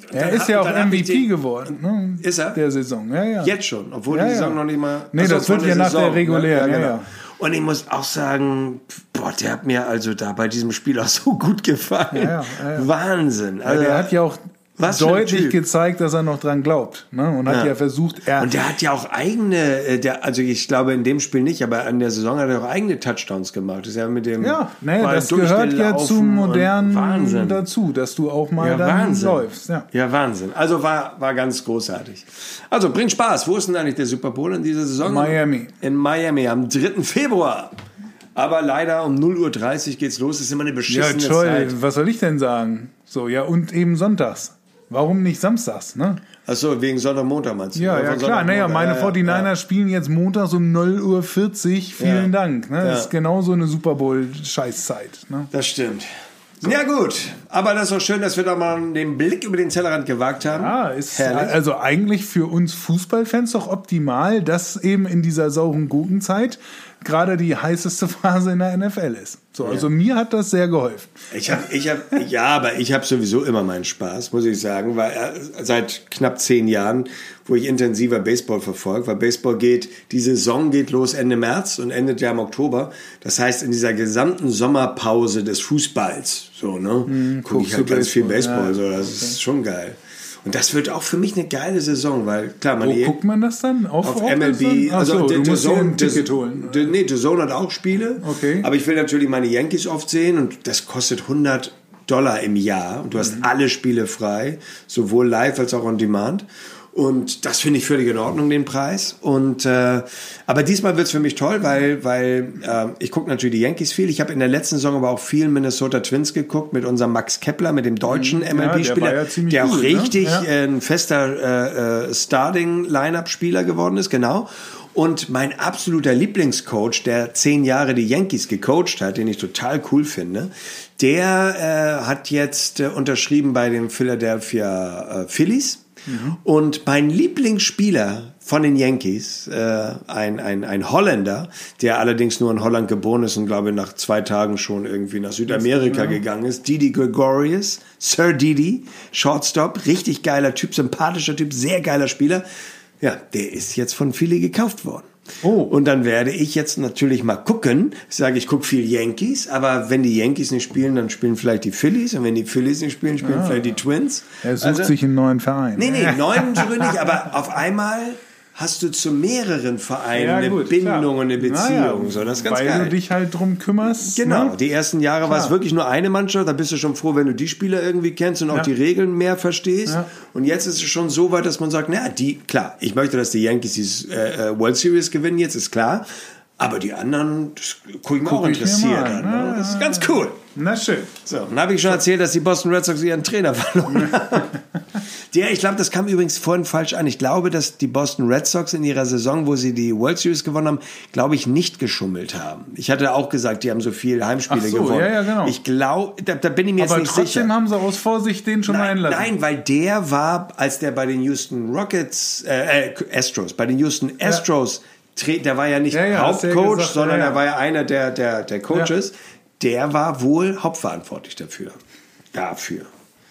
Er ist ja auch M V P geworden. Ne? Ist er? Der Saison, ja, ja. Jetzt schon, obwohl ja, die ja. Saison noch nicht mal... Nee, also das wird ja nach Saison, der regulären, ne? ja, ja, genau. ja. Und ich muss auch sagen, boah, der hat mir also da bei diesem Spiel auch so gut gefallen. Ja, ja, ja. Wahnsinn. Also, ja, der hat ja auch was für ein deutlich Typ. gezeigt, dass er noch dran glaubt. Ne? Und hat Ja. ja versucht, er... Und der hat ja auch eigene, äh, der, also ich glaube in dem Spiel nicht, aber an der Saison hat er auch eigene Touchdowns gemacht. Das ist ja mit dem Ja, nee, Ball das gehört ja durchgelaufen zum und Modernen Wahnsinn. dazu, dass du auch mal Ja, dann Wahnsinn. läufst. Ja. ja, Wahnsinn. Also war, war ganz großartig. Also bringt Spaß. Wo ist denn eigentlich der Super Bowl in dieser Saison? Miami. In Miami am dritten Februar. Aber leider um null Uhr dreißig geht's los. Das ist immer eine Ja, beschissene toll. Zeit. Was soll ich denn sagen? So, ja, und eben sonntags. Warum nicht samstags, ne? Achso, wegen Sonntag, Montag meinst du? Ja, Oder ja, von klar. Sonntag, Naja, Montag? meine Ja, ja, forty-niners ja. spielen jetzt montags um null Uhr vierzig. Vielen Ja. Dank. Ne? Ja. Das ist genauso eine Super Bowl-Scheißzeit. Ne? Das stimmt. Ja gut, aber das ist doch schön, dass wir da mal den Blick über den Tellerrand gewagt haben. Ja, ist Herrlich. also eigentlich für uns Fußballfans doch optimal, dass eben in dieser sauren Gurkenzeit gerade die heißeste Phase in der N F L ist. So, also mir hat das sehr geholfen. Ich habe, ich hab, ja, aber ich habe sowieso immer meinen Spaß, muss ich sagen, weil äh, seit knapp zehn Jahren, wo ich intensiver Baseball verfolge, weil Baseball geht, die Saison geht los Ende März und endet ja im Oktober. Das heißt, in dieser gesamten Sommerpause des Fußballs, so, ne, mm, gucke ich halt du ganz viel Baseball, Baseball, ja, so, das okay. ist schon geil. Und das wird auch für mich eine geile Saison, weil klar, man Wo eh- guckt man das dann? Auf, auf M L B, Ach so, also du The musst dir Zone, ein Ticket holen. The, nee, The Zone hat auch Spiele. Okay. Aber ich will natürlich meine Yankees oft sehen und das kostet hundert Dollar im Jahr und du hast alle Spiele frei, sowohl live als auch on demand. Und das finde ich völlig in Ordnung, den Preis. Und äh, aber diesmal wird's für mich toll, weil weil äh, ich gucke natürlich die Yankees viel. Ich habe in der letzten Saison aber auch viel Minnesota Twins geguckt mit unserem Max Kepler, mit dem deutschen M L B-Spieler, der war ja ziemlich der auch gut, ne? richtig Ja. äh, ein fester äh, äh, Starting-Line-Up-Spieler geworden ist, genau. Und mein absoluter Lieblingscoach, der zehn Jahre die Yankees gecoacht hat, den ich total cool finde, der äh, hat jetzt äh, unterschrieben bei den Philadelphia äh, Phillies. Mhm. Und mein Lieblingsspieler von den Yankees, äh, ein, ein, ein Holländer, der allerdings nur in Holland geboren ist und glaube nach zwei Tagen schon irgendwie nach Südamerika ja. gegangen ist, Didi Gregorius, Sir Didi, Shortstop, richtig geiler Typ, sympathischer Typ, sehr geiler Spieler. Ja, der ist jetzt von Philly gekauft worden. Oh. Und dann werde ich jetzt natürlich mal gucken. Ich sage, ich gucke viel Yankees, aber wenn die Yankees nicht spielen, dann spielen vielleicht die Phillies. Und wenn die Phillies nicht spielen, spielen ah. vielleicht die Twins. Er sucht also, sich einen neuen Verein. Nee, nee, neuen nicht, aber auf einmal hast du zu mehreren Vereinen ja, eine gut, Bindung klar. und eine Beziehung. Ja, so, das ist ganz weil geil. du dich halt drum kümmerst. Genau, ne? Die ersten Jahre klar. war es wirklich nur eine Mannschaft. Da bist du schon froh, wenn du die Spieler irgendwie kennst und auch ja. die Regeln mehr verstehst. Ja. Und jetzt ist es schon so weit, dass man sagt, na, die, klar, ich möchte, dass die Yankees die äh, World Series gewinnen, jetzt ist klar. Aber die anderen, das gucke ich mir Guck auch interessiert an. Ne? Das ist ganz cool. Na schön. So, dann habe ich schon erzählt, dass die Boston Red Sox ihren Trainer verloren haben. Der, ich glaube, das kam übrigens vorhin falsch an. Ich glaube, dass die Boston Red Sox in ihrer Saison, wo sie die World Series gewonnen haben, glaube ich, nicht geschummelt haben. Ich hatte auch gesagt, die haben so viele Heimspiele Ach so, gewonnen. Ja, ja, genau. Ich glaube, da, da bin ich mir jetzt Aber nicht sicher. Aber trotzdem haben sie aus Vorsicht den schon nein, einlassen. Nein, weil der war, als der bei den Houston Rockets, äh, äh Astros, bei den Houston Astros, ja. der war ja nicht ja, ja, Hauptcoach, gesagt, sondern ja, ja. er war ja einer der, der, der Coaches. Ja. Der war wohl hauptverantwortlich dafür. Dafür.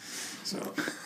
So.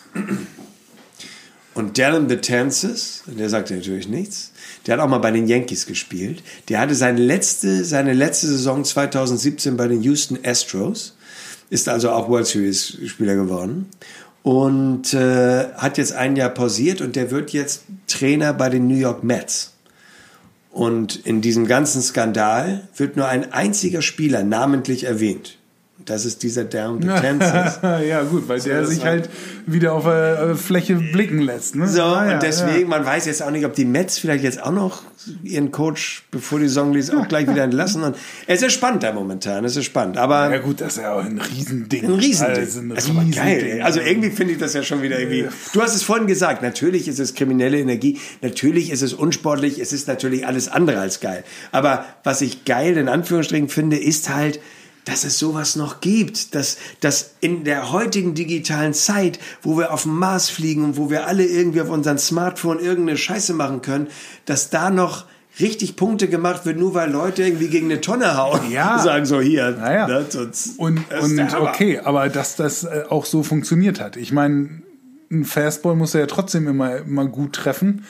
Und Dallin Betances, der sagte natürlich nichts, der hat auch mal bei den Yankees gespielt. Der hatte seine letzte, seine letzte Saison zwanzig siebzehn bei den Houston Astros, ist also auch World Series Spieler geworden und äh, hat jetzt ein Jahr pausiert und der wird jetzt Trainer bei den New York Mets. Und in diesem ganzen Skandal wird nur ein einziger Spieler namentlich erwähnt. Das ist dieser Dallin Betances. Ja gut, weil so, der sich halt wieder auf der Fläche blicken lässt. Ne? So, ah, ja, und deswegen, ja. man weiß jetzt auch nicht, ob die Mets vielleicht jetzt auch noch ihren Coach, bevor die Saison liest, auch gleich wieder entlassen. Und es ist spannend da momentan, es ist spannend. Aber ja gut, das ist ja auch ein Riesending. Ein Riesending. Also, ein das ist aber geil. Also irgendwie finde ich das ja schon wieder irgendwie... Du hast es vorhin gesagt, natürlich ist es kriminelle Energie, natürlich ist es unsportlich, es ist natürlich alles andere als geil. Aber was ich geil in Anführungsstrichen finde, ist halt, dass es sowas noch gibt, dass, dass in der heutigen digitalen Zeit, wo wir auf dem Mars fliegen und wo wir alle irgendwie auf unseren Smartphone irgendeine Scheiße machen können, dass da noch richtig Punkte gemacht wird, nur weil Leute irgendwie gegen eine Tonne hauen. Ja. Sagen so, hier. Naja. Ne, sonst, und und okay, aber dass das auch so funktioniert hat. Ich meine, ein Fastball muss er ja trotzdem immer, immer gut treffen.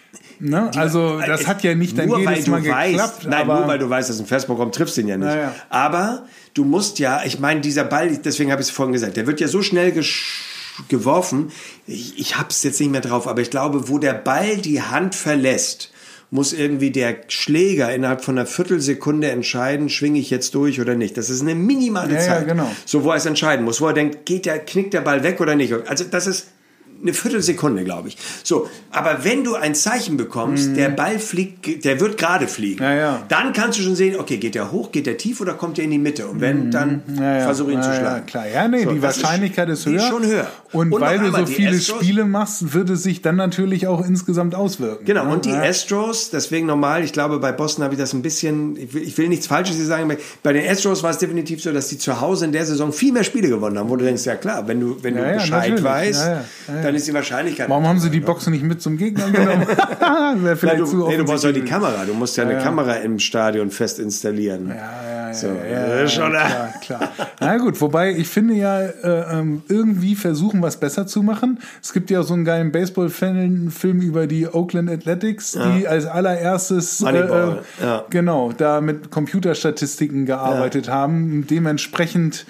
Ne? Also das hat ja nicht dann jedes Mal weißt, geklappt. Nein, aber nur weil du weißt, dass ein Fastball kommt, triffst du ihn ja nicht. Ja. Aber du musst ja, ich meine, dieser Ball, deswegen habe ich es vorhin gesagt, der wird ja so schnell gesch- geworfen, ich, ich habe es jetzt nicht mehr drauf, aber ich glaube, wo der Ball die Hand verlässt, muss irgendwie der Schläger innerhalb von einer Viertelsekunde entscheiden, schwinge ich jetzt durch oder nicht. Das ist eine minimale ja, Zeit. Ja, genau. So, wo er es entscheiden muss, wo er denkt, geht der, knickt der Ball weg oder nicht. Also das ist eine Viertelsekunde, glaube ich. So, aber wenn du ein Zeichen bekommst, mhm. der Ball fliegt, der wird gerade fliegen, ja, ja. dann kannst du schon sehen, okay, geht der hoch, geht der tief oder kommt der in die Mitte? Und wenn, dann ja, ja. versuch ihn ja, zu schlagen. Ja, klar. Ja, nee, so, die Wahrscheinlichkeit ist, ist höher. Die ist schon höher. Und, und weil du so viele Astros, Spiele machst, wird es sich dann natürlich auch insgesamt auswirken. Genau, ja? und die ja. Astros, deswegen normal, ich glaube, bei Boston habe ich das ein bisschen, ich will, ich will nichts Falsches hier sagen, bei den Astros war es definitiv so, dass die zu Hause in der Saison viel mehr Spiele gewonnen haben, wo du denkst, ja klar, wenn du, wenn ja, du ja, Bescheid weißt, ja, ja, ja. dann ist die Wahrscheinlichkeit... Warum haben sie die Boxen nicht mit zum Gegner genommen? Wäre vielleicht Nein, du, nee, du brauchst ja die Kamera. Du musst ja, ja eine ja. Kamera im Stadion fest installieren. Ja, ja, ja. So, ja, ja schon klar, klar. Na gut, wobei ich finde ja, äh, irgendwie versuchen, was besser zu machen. Es gibt ja auch so einen geilen Baseball-Film über die Oakland Athletics, ja. die als allererstes äh, äh, ja. genau da mit Computerstatistiken gearbeitet ja. haben. Dementsprechend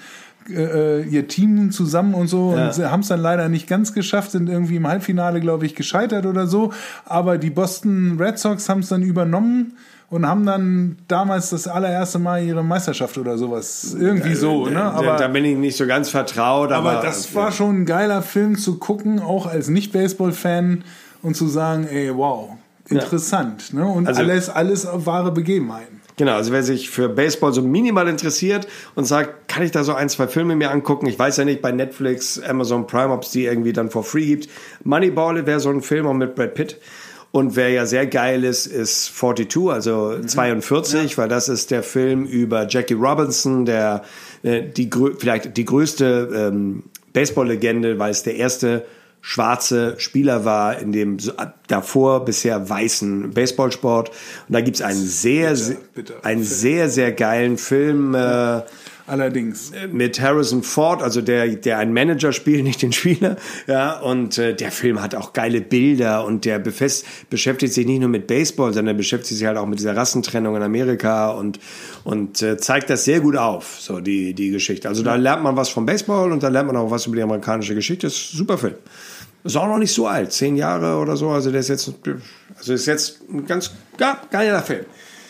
Äh, ihr Team zusammen und so ja. und sie haben es dann leider nicht ganz geschafft, sind irgendwie im Halbfinale, glaube ich, gescheitert oder so, aber die Boston Red Sox haben es dann übernommen und haben dann damals das allererste Mal ihre Meisterschaft oder sowas, irgendwie so, ne? Aber da bin ich nicht so ganz vertraut, aber, aber das war schon ein geiler Film zu gucken, auch als Nicht-Baseball-Fan und zu sagen, ey, wow, interessant, ja. ne? Und also, alles, alles wahre Begebenheiten. Genau, also wer sich für Baseball so minimal interessiert und sagt, kann ich da so ein, zwei Filme mir angucken? Ich weiß ja nicht bei Netflix, Amazon Prime, ob es die irgendwie dann for free gibt. Moneyball wäre so ein Film auch mit Brad Pitt. Und wer ja sehr geil ist, ist zweiundvierzig, also mhm. zweiundvierzig, ja. weil das ist der Film über Jackie Robinson, der äh, die vielleicht die größte ähm, Baseball-Legende, weil es der erste schwarze Spieler war in dem davor bisher weißen Baseballsport. Und da gibt's einen sehr, bitte, bitte. einen sehr, sehr geilen Film. Ja. Äh, Allerdings. Mit Harrison Ford, also der, der einen Manager spielt, nicht den Spieler. Ja, und äh, der Film hat auch geile Bilder und der befest, beschäftigt sich nicht nur mit Baseball, sondern beschäftigt sich halt auch mit dieser Rassentrennung in Amerika und, und äh, zeigt das sehr gut auf, so die, die Geschichte. Also da lernt man was vom Baseball und da lernt man auch was über die amerikanische Geschichte. Das ist ein super Film. Ist auch noch nicht so alt, zehn Jahre oder so. Also der ist jetzt, also ist jetzt ein ganz ja, geiler Film.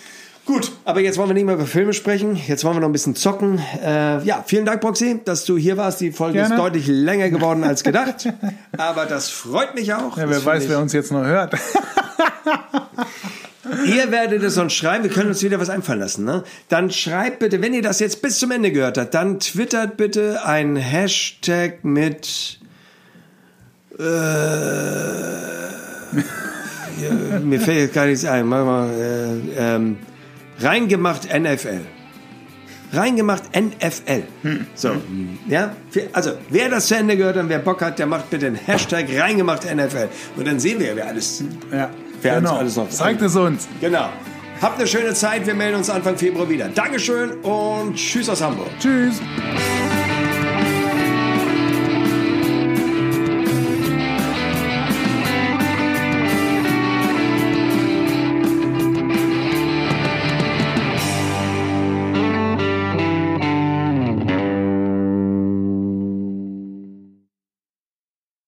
Gut, aber jetzt wollen wir nicht mehr über Filme sprechen. Jetzt wollen wir noch ein bisschen zocken. Äh, ja, vielen Dank, Proxy, dass du hier warst. Die Folge Gerne. ist deutlich länger geworden als gedacht. Aber das freut mich auch. Ja, wer weiß, ich... wer uns jetzt noch hört. Ihr werdet es uns schreiben. Wir können uns wieder was einfallen lassen. Ne? Dann schreibt bitte, wenn ihr das jetzt bis zum Ende gehört habt, dann twittert bitte ein Hashtag mit... Äh, ja, mir fällt jetzt gar nichts ein. Mach mal... Äh, ähm, Reingemacht N F L. Reingemacht N F L. Hm. So, ja. Also, wer das zu Ende gehört und wer Bock hat, der macht bitte den Hashtag Reingemacht N F L. Und dann sehen wir ja, wer alles, ja, wer genau. alles noch zeigt es uns. Genau. Habt eine schöne Zeit. Wir melden uns Anfang Februar wieder. Dankeschön und tschüss aus Hamburg. Tschüss.